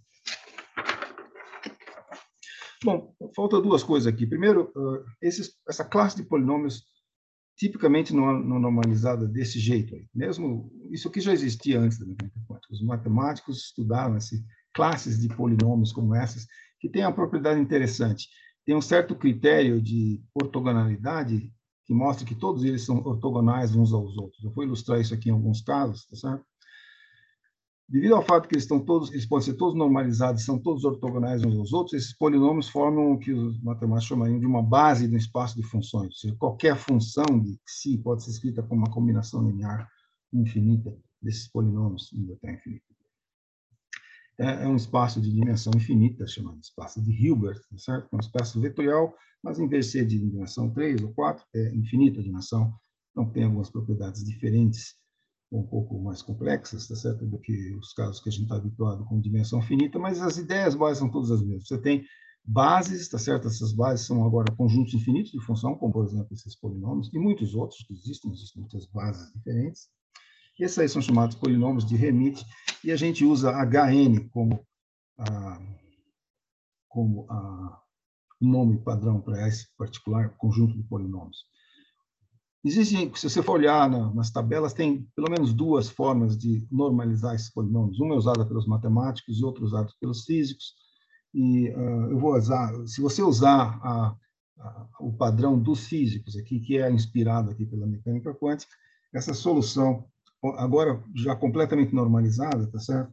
Bom, falta duas coisas aqui. Primeiro, uh, esses, essa classe de polinômios tipicamente não, não normalizada desse jeito aí. Mesmo isso aqui já existia antes da mecânica quântica. Os matemáticos estudaram esse, classes de polinômios como essas, que têm uma propriedade interessante. Tem um certo critério de ortogonalidade que mostra que todos eles são ortogonais uns aos outros. Eu vou ilustrar isso aqui em alguns casos, tá certo? Devido ao fato que eles estão todos, eles podem ser todos normalizados, são todos ortogonais uns aos outros, esses polinômios formam o que os matemáticos chamariam de uma base do espaço de funções. Ou seja, qualquer função de xi pode ser escrita como uma combinação linear infinita desses polinômios indo até infinito. É um espaço de dimensão infinita, chamado espaço de Hilbert, certo? É um espaço vetorial, mas em vez de ser de dimensão três ou quatro, é infinita dimensão, então tem algumas propriedades diferentes, um pouco mais complexas, tá certo? Do que os casos que a gente está habituado com dimensão finita, mas as ideias básicas são todas as mesmas. Você tem bases, tá certo? Essas bases são agora conjuntos infinitos de função, como, por exemplo, esses polinômios, e muitos outros que existem, existem muitas bases diferentes. Esses aí são chamados polinômios de Hermite, e a gente usa H N como, a, como a, o nome padrão para esse particular conjunto de polinômios. Existem, se você for olhar na, nas tabelas, tem pelo menos duas formas de normalizar esses polinômios. Uma é usada pelos matemáticos e outra é usada pelos físicos. E uh, eu vou usar, se você usar a, a, o padrão dos físicos aqui, que é inspirado aqui pela mecânica quântica, essa solução, agora já completamente normalizada, tá certo?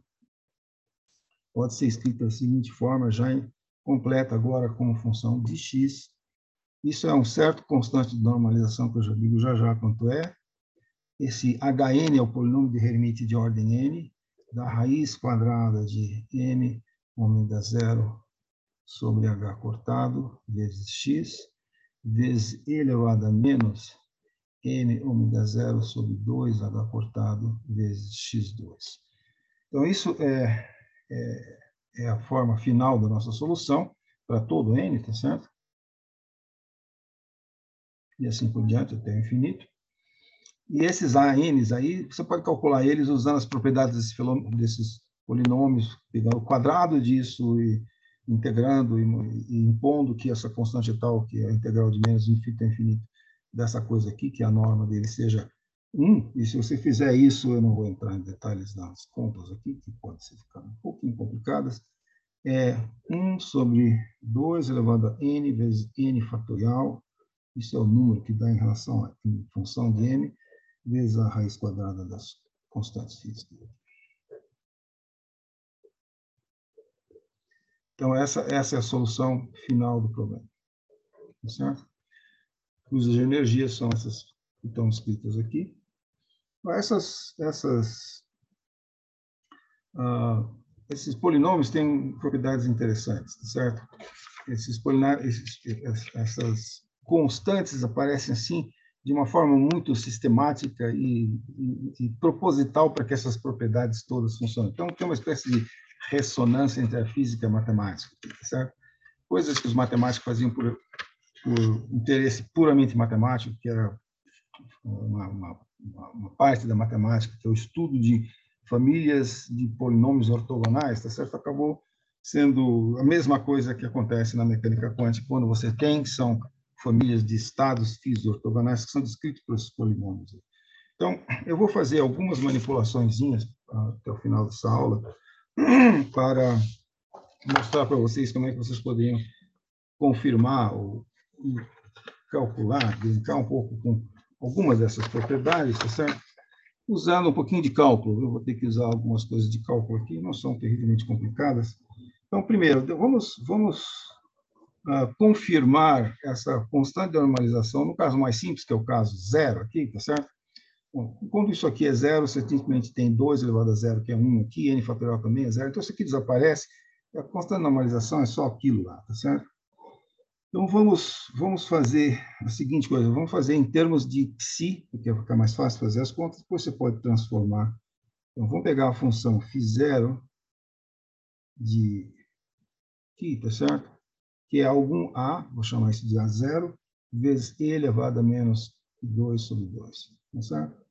Pode ser escrita da seguinte forma, já completa agora como função de x. Isso é um certo constante de normalização, que eu já digo já já quanto é. Esse H N é o polinômio de Hermite de ordem n, da raiz quadrada de m ômega zero sobre h cortado, vezes x, vezes e elevado a menos m ômega zero sobre dois h cortado, vezes x dois. Então, isso é, é, é a forma final da nossa solução, para todo n, tá certo? E assim por diante, até o infinito. E esses A Ns aí, você pode calcular eles usando as propriedades desses, desses polinômios, pegando o quadrado disso e integrando e, e impondo que essa constante tal, que é a integral de menos infinito a infinito dessa coisa aqui, que a norma dele seja um, e se você fizer isso, eu não vou entrar em detalhes das contas aqui, que podem ser ficar um pouquinho complicadas, é um sobre dois elevado a n vezes n fatorial, isso é o número que dá em relação a em função de m, vezes a raiz quadrada das constantes físicas. Então, essa, essa é a solução final do problema. Tá certo? Os de energia são essas que estão escritas aqui. Essas, essas, ah, esses polinômios têm propriedades interessantes, tá certo? Esses polinômios, esses, essas constantes aparecem assim de uma forma muito sistemática e, e, e proposital para que essas propriedades todas funcionem. Então, tem uma espécie de ressonância entre a física e a matemática, tá certo? Coisas que os matemáticos faziam por, por interesse puramente matemático, que era uma, uma, uma parte da matemática, que é o estudo de famílias de polinômios ortogonais, tá certo? Acabou sendo a mesma coisa que acontece na mecânica quântica, quando você tem, são famílias de estados físicos ortogonais que são descritos por esses polinômios. Então, eu vou fazer algumas manipulaçõezinhas até o final dessa aula para mostrar para vocês como é que vocês poderiam confirmar ou calcular, brincar um pouco com algumas dessas propriedades, tá certo? Usando um pouquinho de cálculo. Eu vou ter que usar algumas coisas de cálculo aqui, não são terrivelmente complicadas. Então, primeiro, vamos, vamos uh, confirmar essa constante de normalização, no caso mais simples, que é o caso zero aqui, tá certo? Bom, quando isso aqui é zero, você simplesmente tem dois elevado a zero, que é um aqui, n fatorial também é zero, então isso aqui desaparece, e a constante de normalização é só aquilo lá, tá certo? Então, vamos, vamos fazer a seguinte coisa, vamos fazer em termos de psi, porque vai ficar mais fácil fazer as contas, depois você pode transformar. Então, vamos pegar a função φ zero de φ, tá certo? Que é algum a, vou chamar isso de a zero, vezes e elevado a menos dois sobre dois, tá certo?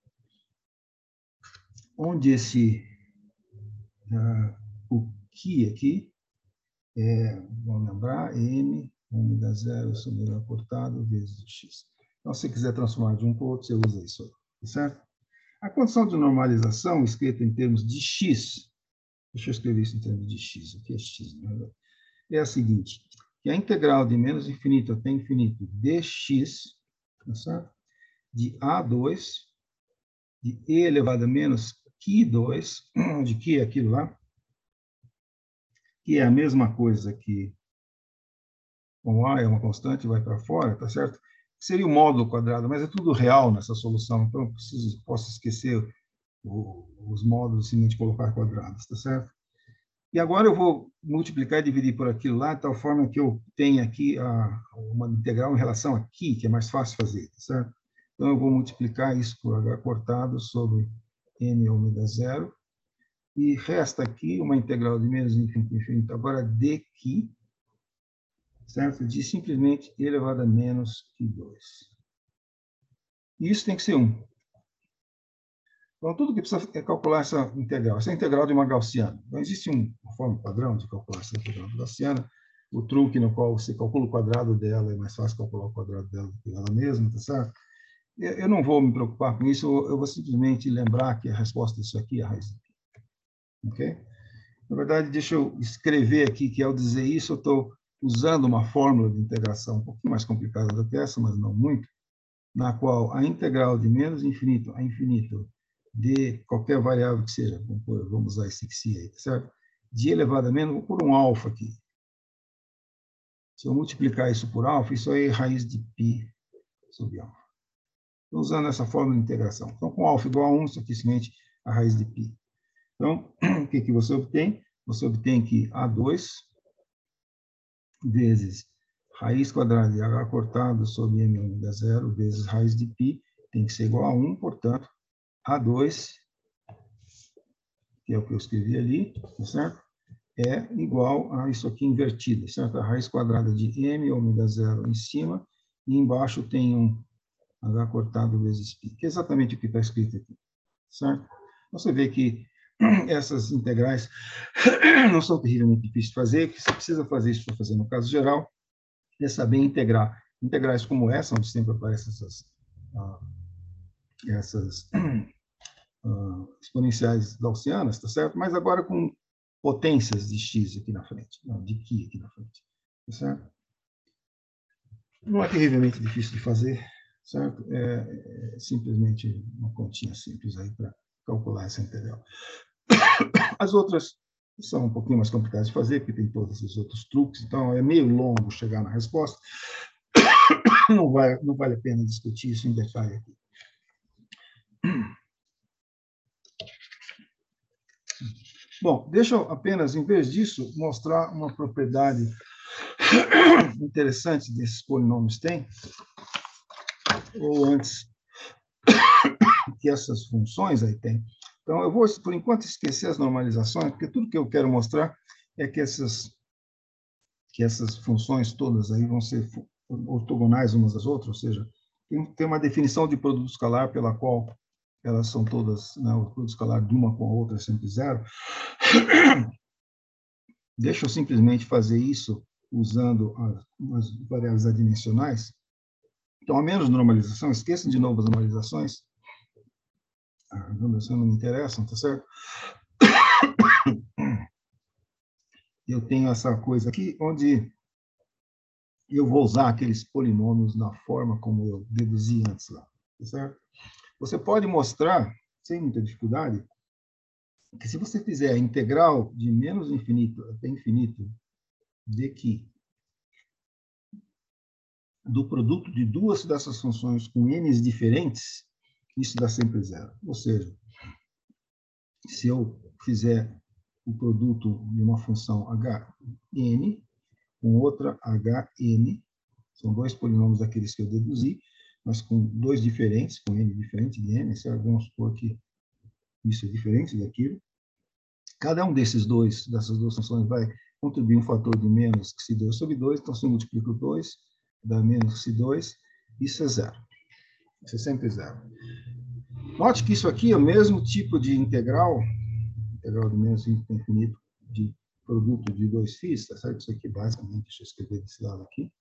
Onde esse, uh, o φ aqui, é, vamos lembrar, m, ômega zero sobre o cortado vezes o x. Então, se você quiser transformar de um para o outro, você usa isso, tá certo? A condição de normalização, escrita em termos de x, deixa eu escrever isso em termos de x, aqui é x, né? É a seguinte, que a integral de menos infinito até infinito dx, tá certo? De a dois, de e elevado a menos q dois, de q é aquilo lá, que é a mesma coisa que com a é uma constante, vai para fora, tá certo? Seria o módulo quadrado, mas é tudo real nessa solução, então eu preciso, posso esquecer o, os módulos simplesmente colocar quadrados, tá certo? E agora eu vou multiplicar e dividir por aquilo lá, de tal forma que eu tenha aqui a, uma integral em relação aqui, que é mais fácil fazer, tá certo? Então eu vou multiplicar isso por h cortado sobre m ômega zero, e resta aqui uma integral de menos infinito a infinito, agora dqi, certo? De simplesmente e elevado a menos q dois. E isso tem que ser um. Então, tudo que precisa é calcular essa integral. Essa é a integral de uma gaussiana. Não existe uma forma padrão de calcular essa integral de gaussiana. O truque no qual você calcula o quadrado dela é mais fácil calcular o quadrado dela do que ela mesma, tá certo? Eu não vou me preocupar com isso, eu vou simplesmente lembrar que a resposta disso aqui é a raiz de π. Ok? Na verdade, deixa eu escrever aqui que, ao dizer isso, eu estou usando uma fórmula de integração um pouquinho mais complicada do que essa, mas não muito, na qual a integral de menos infinito a infinito de qualquer variável que seja, vamos, pôr, vamos usar esse xi aí, certo? De elevado a menos, vou pôr um alfa aqui. Se eu multiplicar isso por alfa, isso aí é raiz de π sobre alfa. Estou usando essa fórmula de integração. Então, com alfa igual a um, simplesmente a raiz de π. Então, o que, que você obtém? Você obtém que a dois vezes raiz quadrada de h cortado sobre m ômega zero vezes raiz de π tem que ser igual a um, portanto, a dois, que é o que eu escrevi ali, tá certo? É igual a isso aqui invertido, certo? A raiz quadrada de m ômega zero em cima, e embaixo tem um h cortado vezes π, que é exatamente o que está escrito aqui, certo? Você vê que essas integrais não são terrivelmente difíceis de fazer, o que você precisa fazer isso para fazer no caso geral é saber integrar. Integrais como essa, onde sempre aparecem essas, ah, essas uh, exponenciais gaussianas, tá certo? Mas agora com potências de x aqui na frente, não, de Qi aqui na frente, tá certo? Não é terrivelmente difícil de fazer, certo? É, é simplesmente uma continha simples aí para calcular essa integral. As outras são um pouquinho mais complicadas de fazer, porque tem todos esses outros truques, então é meio longo chegar na resposta. Não, vai, não vale a pena discutir isso em detalhe aqui. Bom, deixa eu apenas, em vez disso, mostrar uma propriedade interessante desses polinômios têm, ou antes, que essas funções aí têm. Então, eu vou, por enquanto, esquecer as normalizações, porque tudo que eu quero mostrar é que essas, que essas funções todas aí vão ser ortogonais umas às outras, ou seja, tem, tem uma definição de produto escalar pela qual elas são todas, né, o produto escalar de uma com a outra é sempre zero. Deixa eu simplesmente fazer isso usando as, as variáveis adimensionais. Então, a menos normalização, esqueçam de novo as normalizações. As normalizações não me interessam, tá certo? Eu tenho essa coisa aqui, onde eu vou usar aqueles polinômios na forma como eu deduzi antes lá, tá certo? Você pode mostrar, sem muita dificuldade, que se você fizer a integral de menos infinito até infinito de Qi do produto de duas dessas funções com n's diferentes, isso dá sempre zero. Ou seja, se eu fizer o produto de uma função Hn com outra Hn, são dois polinômios daqueles que eu deduzi, mas com dois diferentes, com n diferente de n, certo? Vamos supor que isso é diferente daquilo. Cada um desses dois, dessas duas funções, vai contribuir um fator de menos que se dois sobre dois, então se eu multiplico dois, dá menos que se dois, isso é zero. Isso é sempre zero. Note que isso aqui é o mesmo tipo de integral, integral de menos infinito infinito de produto de dois φ, tá certo? Isso aqui basicamente, deixa eu escrever desse lado aqui,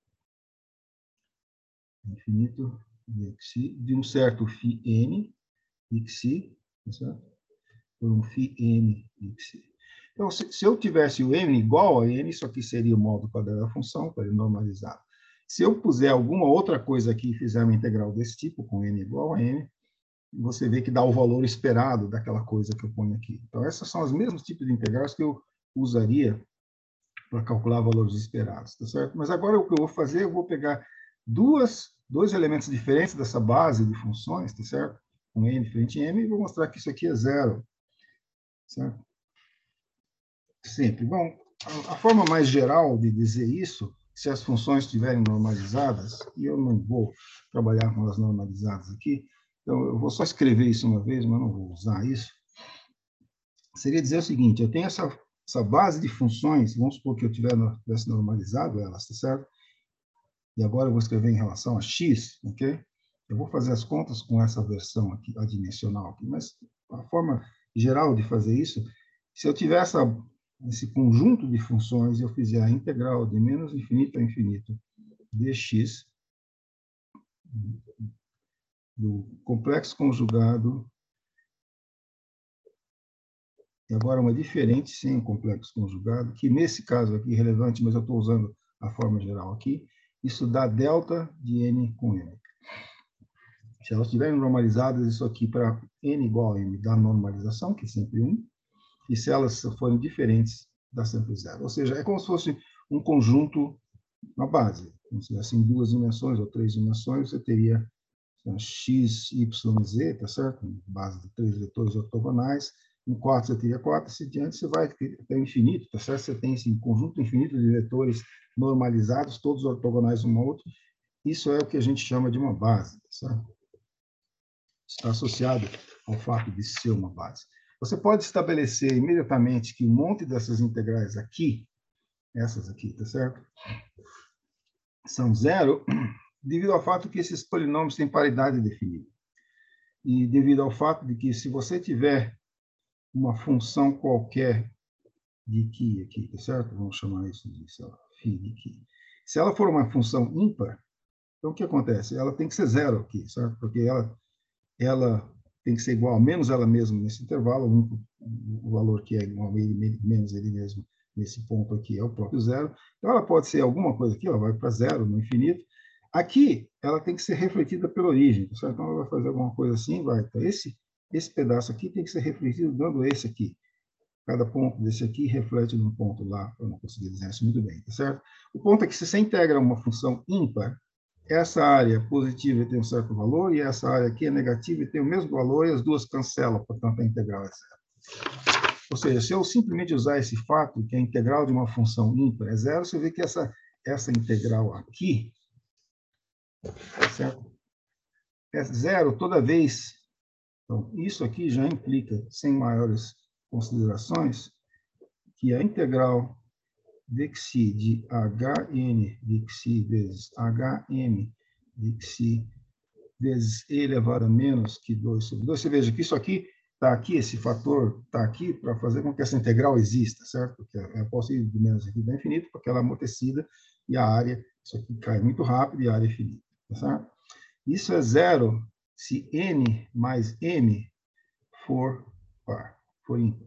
infinito de xi, de um certo φn de xi, tá certo? Por um φn de xi. Então, se, se eu tivesse o n igual a n, isso aqui seria o módulo quadrado da função, para ele normalizar. Se eu puser alguma outra coisa aqui e fizer uma integral desse tipo, com n igual a n, você vê que dá o valor esperado daquela coisa que eu ponho aqui. Então, esses são os mesmos tipos de integrais que eu usaria para calcular valores esperados, tá certo? Mas agora o que eu vou fazer, eu vou pegar duas, dois elementos diferentes dessa base de funções, tá certo? Um n diferente em m, e vou mostrar que isso aqui é zero, certo? Sempre. Bom, a, a forma mais geral de dizer isso, se as funções estiverem normalizadas, e eu não vou trabalhar com as normalizadas aqui, então eu vou só escrever isso uma vez, mas não vou usar isso, seria dizer o seguinte, eu tenho essa, essa base de funções, vamos supor que eu tivesse normalizado elas, tá certo? E agora eu vou escrever em relação a x, ok? Eu vou fazer as contas com essa versão aqui, adimensional aqui, mas a forma geral de fazer isso, se eu tiver essa, esse conjunto de funções e eu fizer a integral de menos infinito a infinito dx, do complexo conjugado, e agora uma diferente sem o complexo conjugado, que nesse caso aqui é relevante, mas eu estou usando a forma geral aqui, isso dá delta de n com n. Se elas estiverem normalizadas, isso aqui para n igual a m dá normalização, que é sempre um, e se elas forem diferentes, dá sempre zero. Ou seja, é como se fosse um conjunto, uma base. Se tivesse em duas dimensões ou três dimensões, você teria x, y, z, tá certo? Base de três vetores ortogonais. Em quatro você teria quatro, se diante você vai até o infinito, tá certo? Você tem esse conjunto infinito de vetores normalizados, todos ortogonais um ao outro. Isso é o que a gente chama de uma base, tá certo? Está associado ao fato de ser uma base. Você pode estabelecer imediatamente que um monte dessas integrais aqui, essas aqui, tá certo? São zero, devido ao fato que esses polinômios têm paridade definida. E devido ao fato de que se você tiver uma função qualquer de Qi aqui, tá certo? Vamos chamar isso de, sei lá, φ de Qi. Se ela for uma função ímpar, então o que acontece? Ela tem que ser zero aqui, certo? Porque ela ela tem que ser igual a menos ela mesma nesse intervalo, o, único, o valor que é igual a ele, menos ele mesmo nesse ponto aqui é o próprio zero. Então, ela pode ser alguma coisa aqui, ela vai para zero no infinito. Aqui, ela tem que ser refletida pela origem, certo? Então, ela vai fazer alguma coisa assim, vai. Então, esse, esse pedaço aqui tem que ser refletido dando esse aqui. Cada ponto desse aqui reflete num ponto lá. Eu não consegui desenhar isso muito bem, tá certo? O ponto é que se você integra uma função ímpar, essa área positiva tem um certo valor, e essa área aqui é negativa e tem o mesmo valor, e as duas cancelam, portanto, a integral é zero. Ou seja, se eu simplesmente usar esse fato, que a integral de uma função ímpar é zero, você vê que essa, essa integral aqui, certo? É zero toda vez. Então, isso aqui já implica, sem maiores considerações, que a integral dxi de hn dxi vezes hm dxi vezes e elevado a menos que dois sobre dois. Você veja que isso aqui está aqui, esse fator está aqui para fazer com que essa integral exista, certo? Porque eu posso ir de menos aqui para infinito, porque ela é amortecida e a área, isso aqui cai muito rápido e a área é finita, tá certo? Isso é zero se n mais m for par, for ímpar.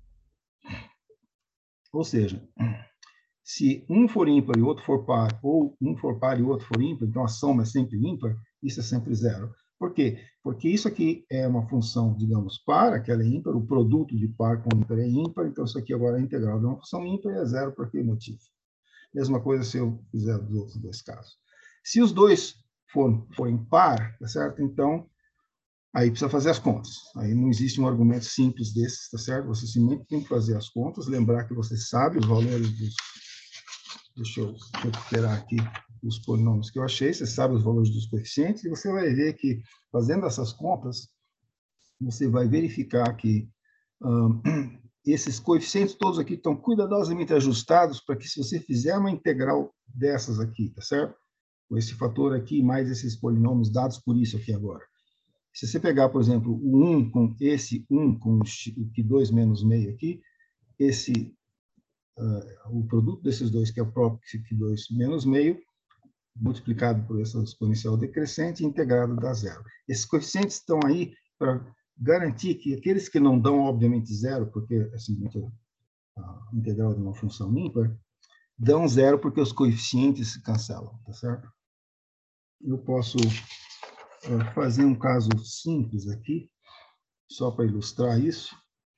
Ou seja, se um for ímpar e o outro for par, ou um for par e o outro for ímpar, então a soma é sempre ímpar, isso é sempre zero. Por quê? Porque isso aqui é uma função, digamos, par, aquela é ímpar, o produto de par com ímpar é ímpar, então isso aqui agora é integral de uma função ímpar e é zero por que motivo? Mesma coisa se eu fizer os outros dois casos. Se os dois forem, forem par, tá certo? Então, aí precisa fazer as contas. Aí não existe um argumento simples desses, tá certo? Você simplesmente tem que fazer as contas, lembrar que você sabe os valores dos... Deixa eu recuperar aqui os polinômios que eu achei, você sabe os valores dos coeficientes, e você vai ver que, fazendo essas contas, você vai verificar que hum, esses coeficientes todos aqui estão cuidadosamente ajustados para que, se você fizer uma integral dessas aqui, tá certo? Com esse fator aqui, mais esses polinômios dados por isso aqui agora. Se você pegar, por exemplo, o um com esse um com o Q dois menos meio aqui, esse... Uh, o produto desses dois, que é o próprio Q dois menos meio, multiplicado por essa exponencial decrescente, integrado dá zero. Esses coeficientes estão aí para garantir que aqueles que não dão, obviamente, zero, porque é simplesmente a integral de uma função ímpar, dão zero porque os coeficientes se cancelam, tá certo? Eu posso uh, fazer um caso simples aqui, só para ilustrar isso.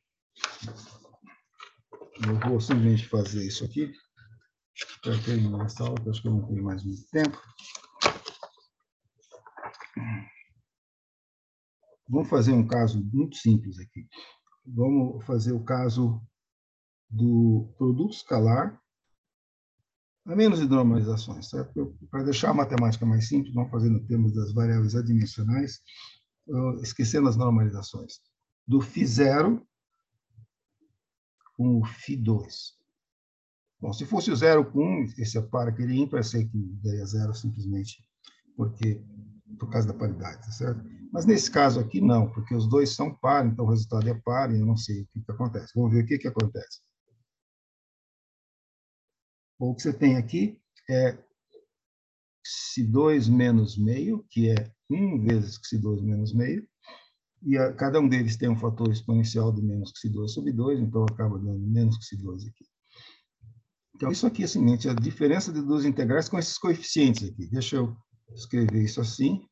Eu vou simplesmente fazer isso aqui, para terminar essa aula, acho que eu não tenho mais muito tempo. Vamos fazer um caso muito simples aqui. Vamos fazer o caso do produto escalar a menos de normalizações, certo? Para deixar a matemática mais simples, vamos fazer no termos das variáveis adimensionais, esquecendo as normalizações. Do φ zero com o φ dois. Bom, se fosse o zero com um, esse é par, aquele ímpar, eu sei que daria zero simplesmente porque, por causa da paridade, tá certo? Mas nesse caso aqui, não, porque os dois são par, então o resultado é par, e eu não sei o que, que acontece. Vamos ver o que, que acontece. Bom, o que você tem aqui é Q dois menos meio, que é um vezes Q dois menos meio, e a, cada um deles tem um fator exponencial de menos Q dois sobre dois, então acaba dando menos Q dois aqui. Então, isso aqui é simplesmente a diferença de duas integrais com esses coeficientes aqui. Deixa eu escrever isso assim.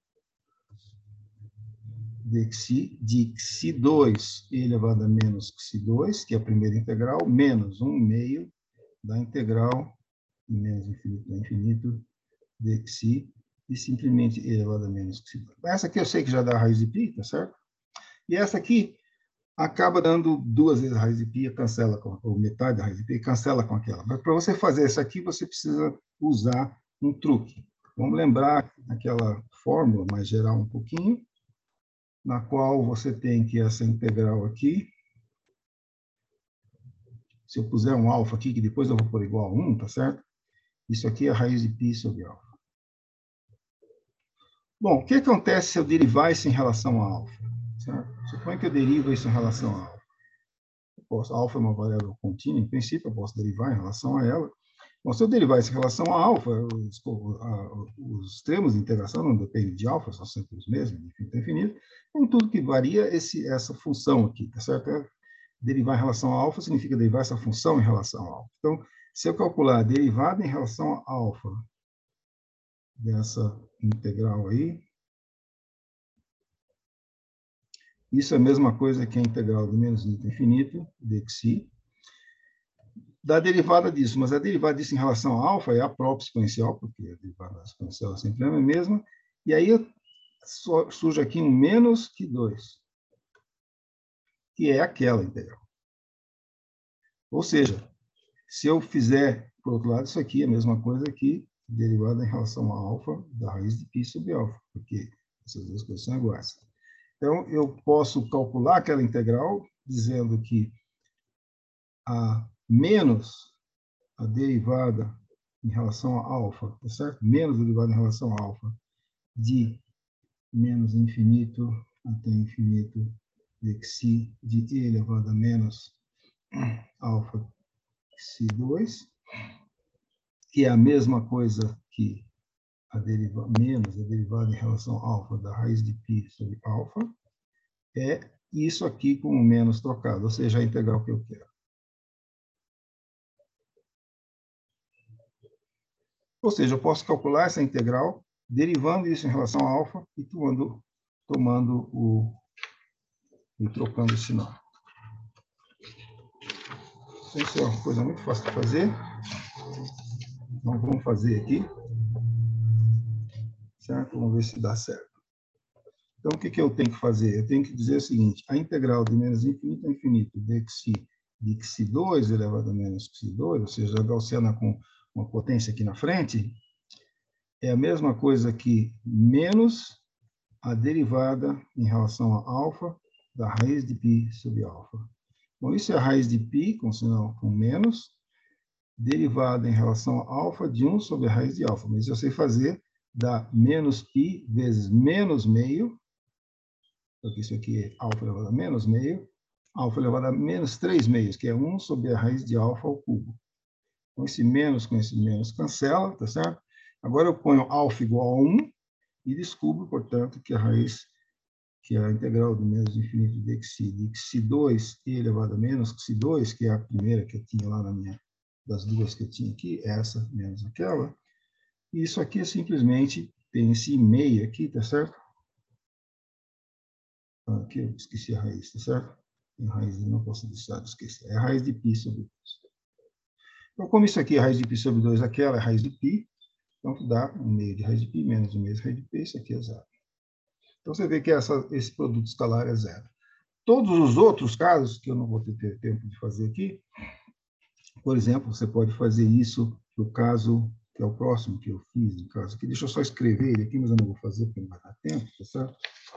Dxi de Q dois elevado a menos Q dois, que é a primeira integral, menos um meio da integral de menos infinito a infinito dxi e simplesmente elevado a menos Q dois. Essa aqui eu sei que já dá a raiz de π, tá certo? E essa aqui acaba dando duas vezes a raiz de π, cancela com, ou metade da raiz de π, cancela com aquela. Mas para você fazer isso aqui, você precisa usar um truque. Vamos lembrar aquela fórmula mais geral um pouquinho, na qual você tem que essa integral aqui, se eu puser um alfa aqui, que depois eu vou pôr igual a um, tá certo? Isso aqui é a raiz de π sobre alfa. Bom, o que acontece se eu derivar isso em relação a alfa? Certo? Suponha que eu derivo isso em relação a alfa. Eu posso, alfa é uma variável contínua, em princípio eu posso derivar em relação a ela. Bom, se eu derivar isso em relação a alfa, os, a, os termos de integração não dependem de alfa, são sempre os mesmos, de infinito a infinito. Então, tudo que varia esse, essa função aqui, tá certo? É, derivar em relação a alfa significa derivar essa função em relação a alfa. Então, se eu calcular a derivada em relação a alfa dessa integral aí, isso é a mesma coisa que a integral do menos infinito a infinito, dxi, da derivada disso, mas a derivada disso em relação a alfa é a própria exponencial, porque a derivada exponencial é sempre a mesma, e aí surge aqui um menos que dois, que é aquela integral. Ou seja, se eu fizer, por outro lado, isso aqui é a mesma coisa que derivada em relação a alfa da raiz de π sobre alfa, porque essas duas coisas são iguais. Então, eu posso calcular aquela integral dizendo que a menos a derivada em relação a alfa, tá certo? Menos a derivada em relação a alfa de menos infinito até infinito de xi de e elevado a menos alfa xi dois, que é a mesma coisa que a deriva, menos a derivada em relação a alfa da raiz de π sobre alfa, é isso aqui com o menos trocado, ou seja, a integral que eu quero. Ou seja, eu posso calcular essa integral derivando isso em relação a alfa e tomando, tomando o... e trocando o sinal. Isso é uma coisa muito fácil de fazer. Então, vamos fazer aqui. Certo? Vamos ver se dá certo. Então, o que, que eu tenho que fazer? Eu tenho que dizer o seguinte, a integral de menos infinito a infinito de xi de xi dois elevado a menos xi dois, ou seja, a gaussiana com uma potência aqui na frente, é a mesma coisa que menos a derivada em relação a alfa da raiz de π sobre alfa. Bom, isso é a raiz de π, com sinal com menos, derivada em relação a alfa de um sobre a raiz de alfa. Mas eu sei fazer, dá menos π vezes menos meio, porque isso aqui é alfa elevado a menos meio, alfa elevado a menos três meios, que é um sobre a raiz de alfa ao cubo. Então, esse menos com esse menos cancela, tá certo? Agora eu ponho alfa igual a um e descubro, portanto, que a raiz, que é a integral do menos infinito de xi, de xi dois e elevado a menos xi dois, que é a primeira que eu tinha lá na minha, das duas que eu tinha aqui, essa menos aquela. E isso aqui é simplesmente, tem esse meio aqui, tá certo? Aqui eu esqueci a raiz, tá certo? Tem raiz, não posso deixar de esquecer. É a raiz de π sobre dois. Então, como isso aqui é a raiz de π sobre dois, aquela é a raiz de π, então dá um meio de raiz de π menos um meio de raiz de π, isso aqui é zero. Então, você vê que essa, esse produto escalar é zero. Todos os outros casos, que eu não vou ter tempo de fazer aqui, por exemplo, você pode fazer isso no caso, que é o próximo que eu fiz, no caso aqui. Deixa eu só escrever ele aqui, mas eu não vou fazer porque não vai dar tempo, tá certo?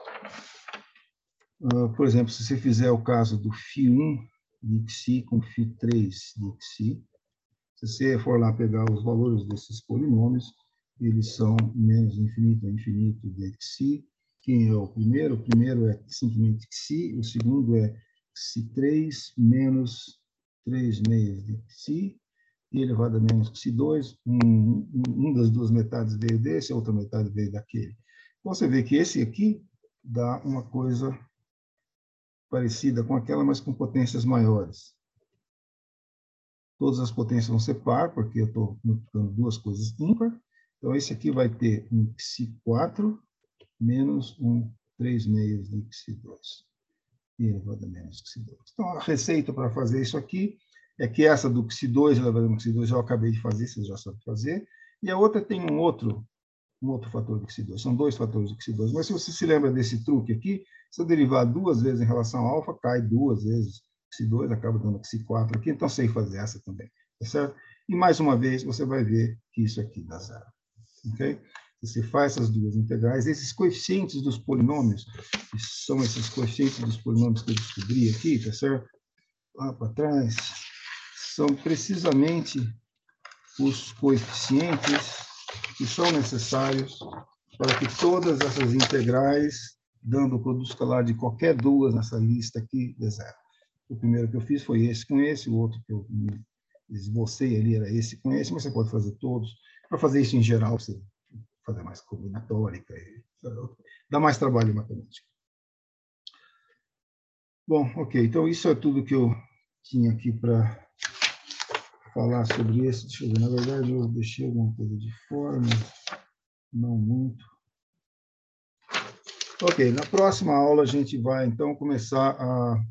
Uh, por exemplo, se você fizer o caso do φ um de xi com φ três de xi, se você for lá pegar os valores desses polinômios, eles são menos infinito a infinito de xi. Quem é o primeiro? O primeiro é simplesmente xi, o segundo é xi três menos três meios de xi, e elevado a menos xi dois, um, um das duas metades veio desse, a outra metade veio daquele. Então, você vê que esse aqui dá uma coisa parecida com aquela, mas com potências maiores. Todas as potências vão ser par, porque eu estou multiplicando duas coisas ímpar. Então, esse aqui vai ter um xi quatro menos um três meios de xi dois. E elevado a menos xi dois. Então, a receita para fazer isso aqui é que essa do xi dois elevado a menos xi dois eu acabei de fazer, vocês já sabem fazer. E a outra tem um outro, um outro fator de xi dois. São dois fatores de xi dois. Mas se você se lembra desse truque aqui, se eu derivar duas vezes em relação a alfa, cai duas vezes xi dois, acaba dando xi quatro aqui. Então, sei fazer essa também. Tá certo? E, mais uma vez, você vai ver que isso aqui dá zero. Ok? Você faz essas duas integrais, esses coeficientes dos polinômios, que são esses coeficientes dos polinômios que eu descobri aqui, tá certo? Lá para trás, são precisamente os coeficientes que são necessários para que todas essas integrais, dando o produto escalar de qualquer duas nessa lista aqui, dê zero. O primeiro que eu fiz foi esse com esse, o outro que eu me esbocei ali era esse com esse, mas você pode fazer todos. Para fazer isso em geral, você fazer mais combinatórica, e dá mais trabalho em matemática. Bom, ok, então isso é tudo que eu tinha aqui para falar sobre esse. Deixa eu ver, na verdade eu deixei alguma coisa de fora, mas não muito. Ok, na próxima aula a gente vai então começar a,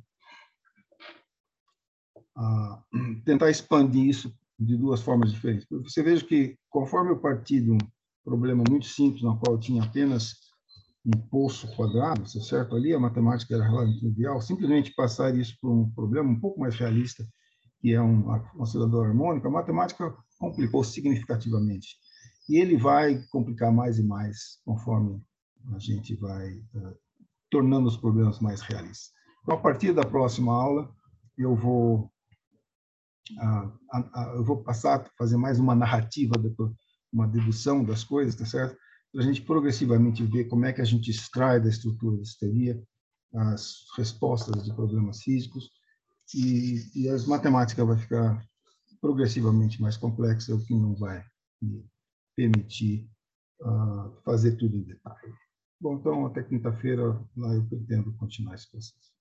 a tentar expandir isso de duas formas diferentes. Você veja que conforme eu parti de um problema muito simples, no qual eu tinha apenas um poço quadrado, certo? Ali a matemática era relativamente trivial, simplesmente passar isso para um problema um pouco mais realista, que é um oscilador harmônico, a matemática complicou significativamente. E ele vai complicar mais e mais conforme a gente vai uh, tornando os problemas mais realistas. Então, a partir da próxima aula, eu vou, uh, uh, uh, eu vou passar a fazer mais uma narrativa, uma dedução das coisas, tá certo? Para a gente progressivamente ver como é que a gente extrai da estrutura da teoria as respostas de problemas físicos, e, e as matemáticas vai ficar progressivamente mais complexa, o que não vai me permitir uh, fazer tudo em detalhe. Bom, então, até quinta-feira, lá eu pretendo continuar esse processo.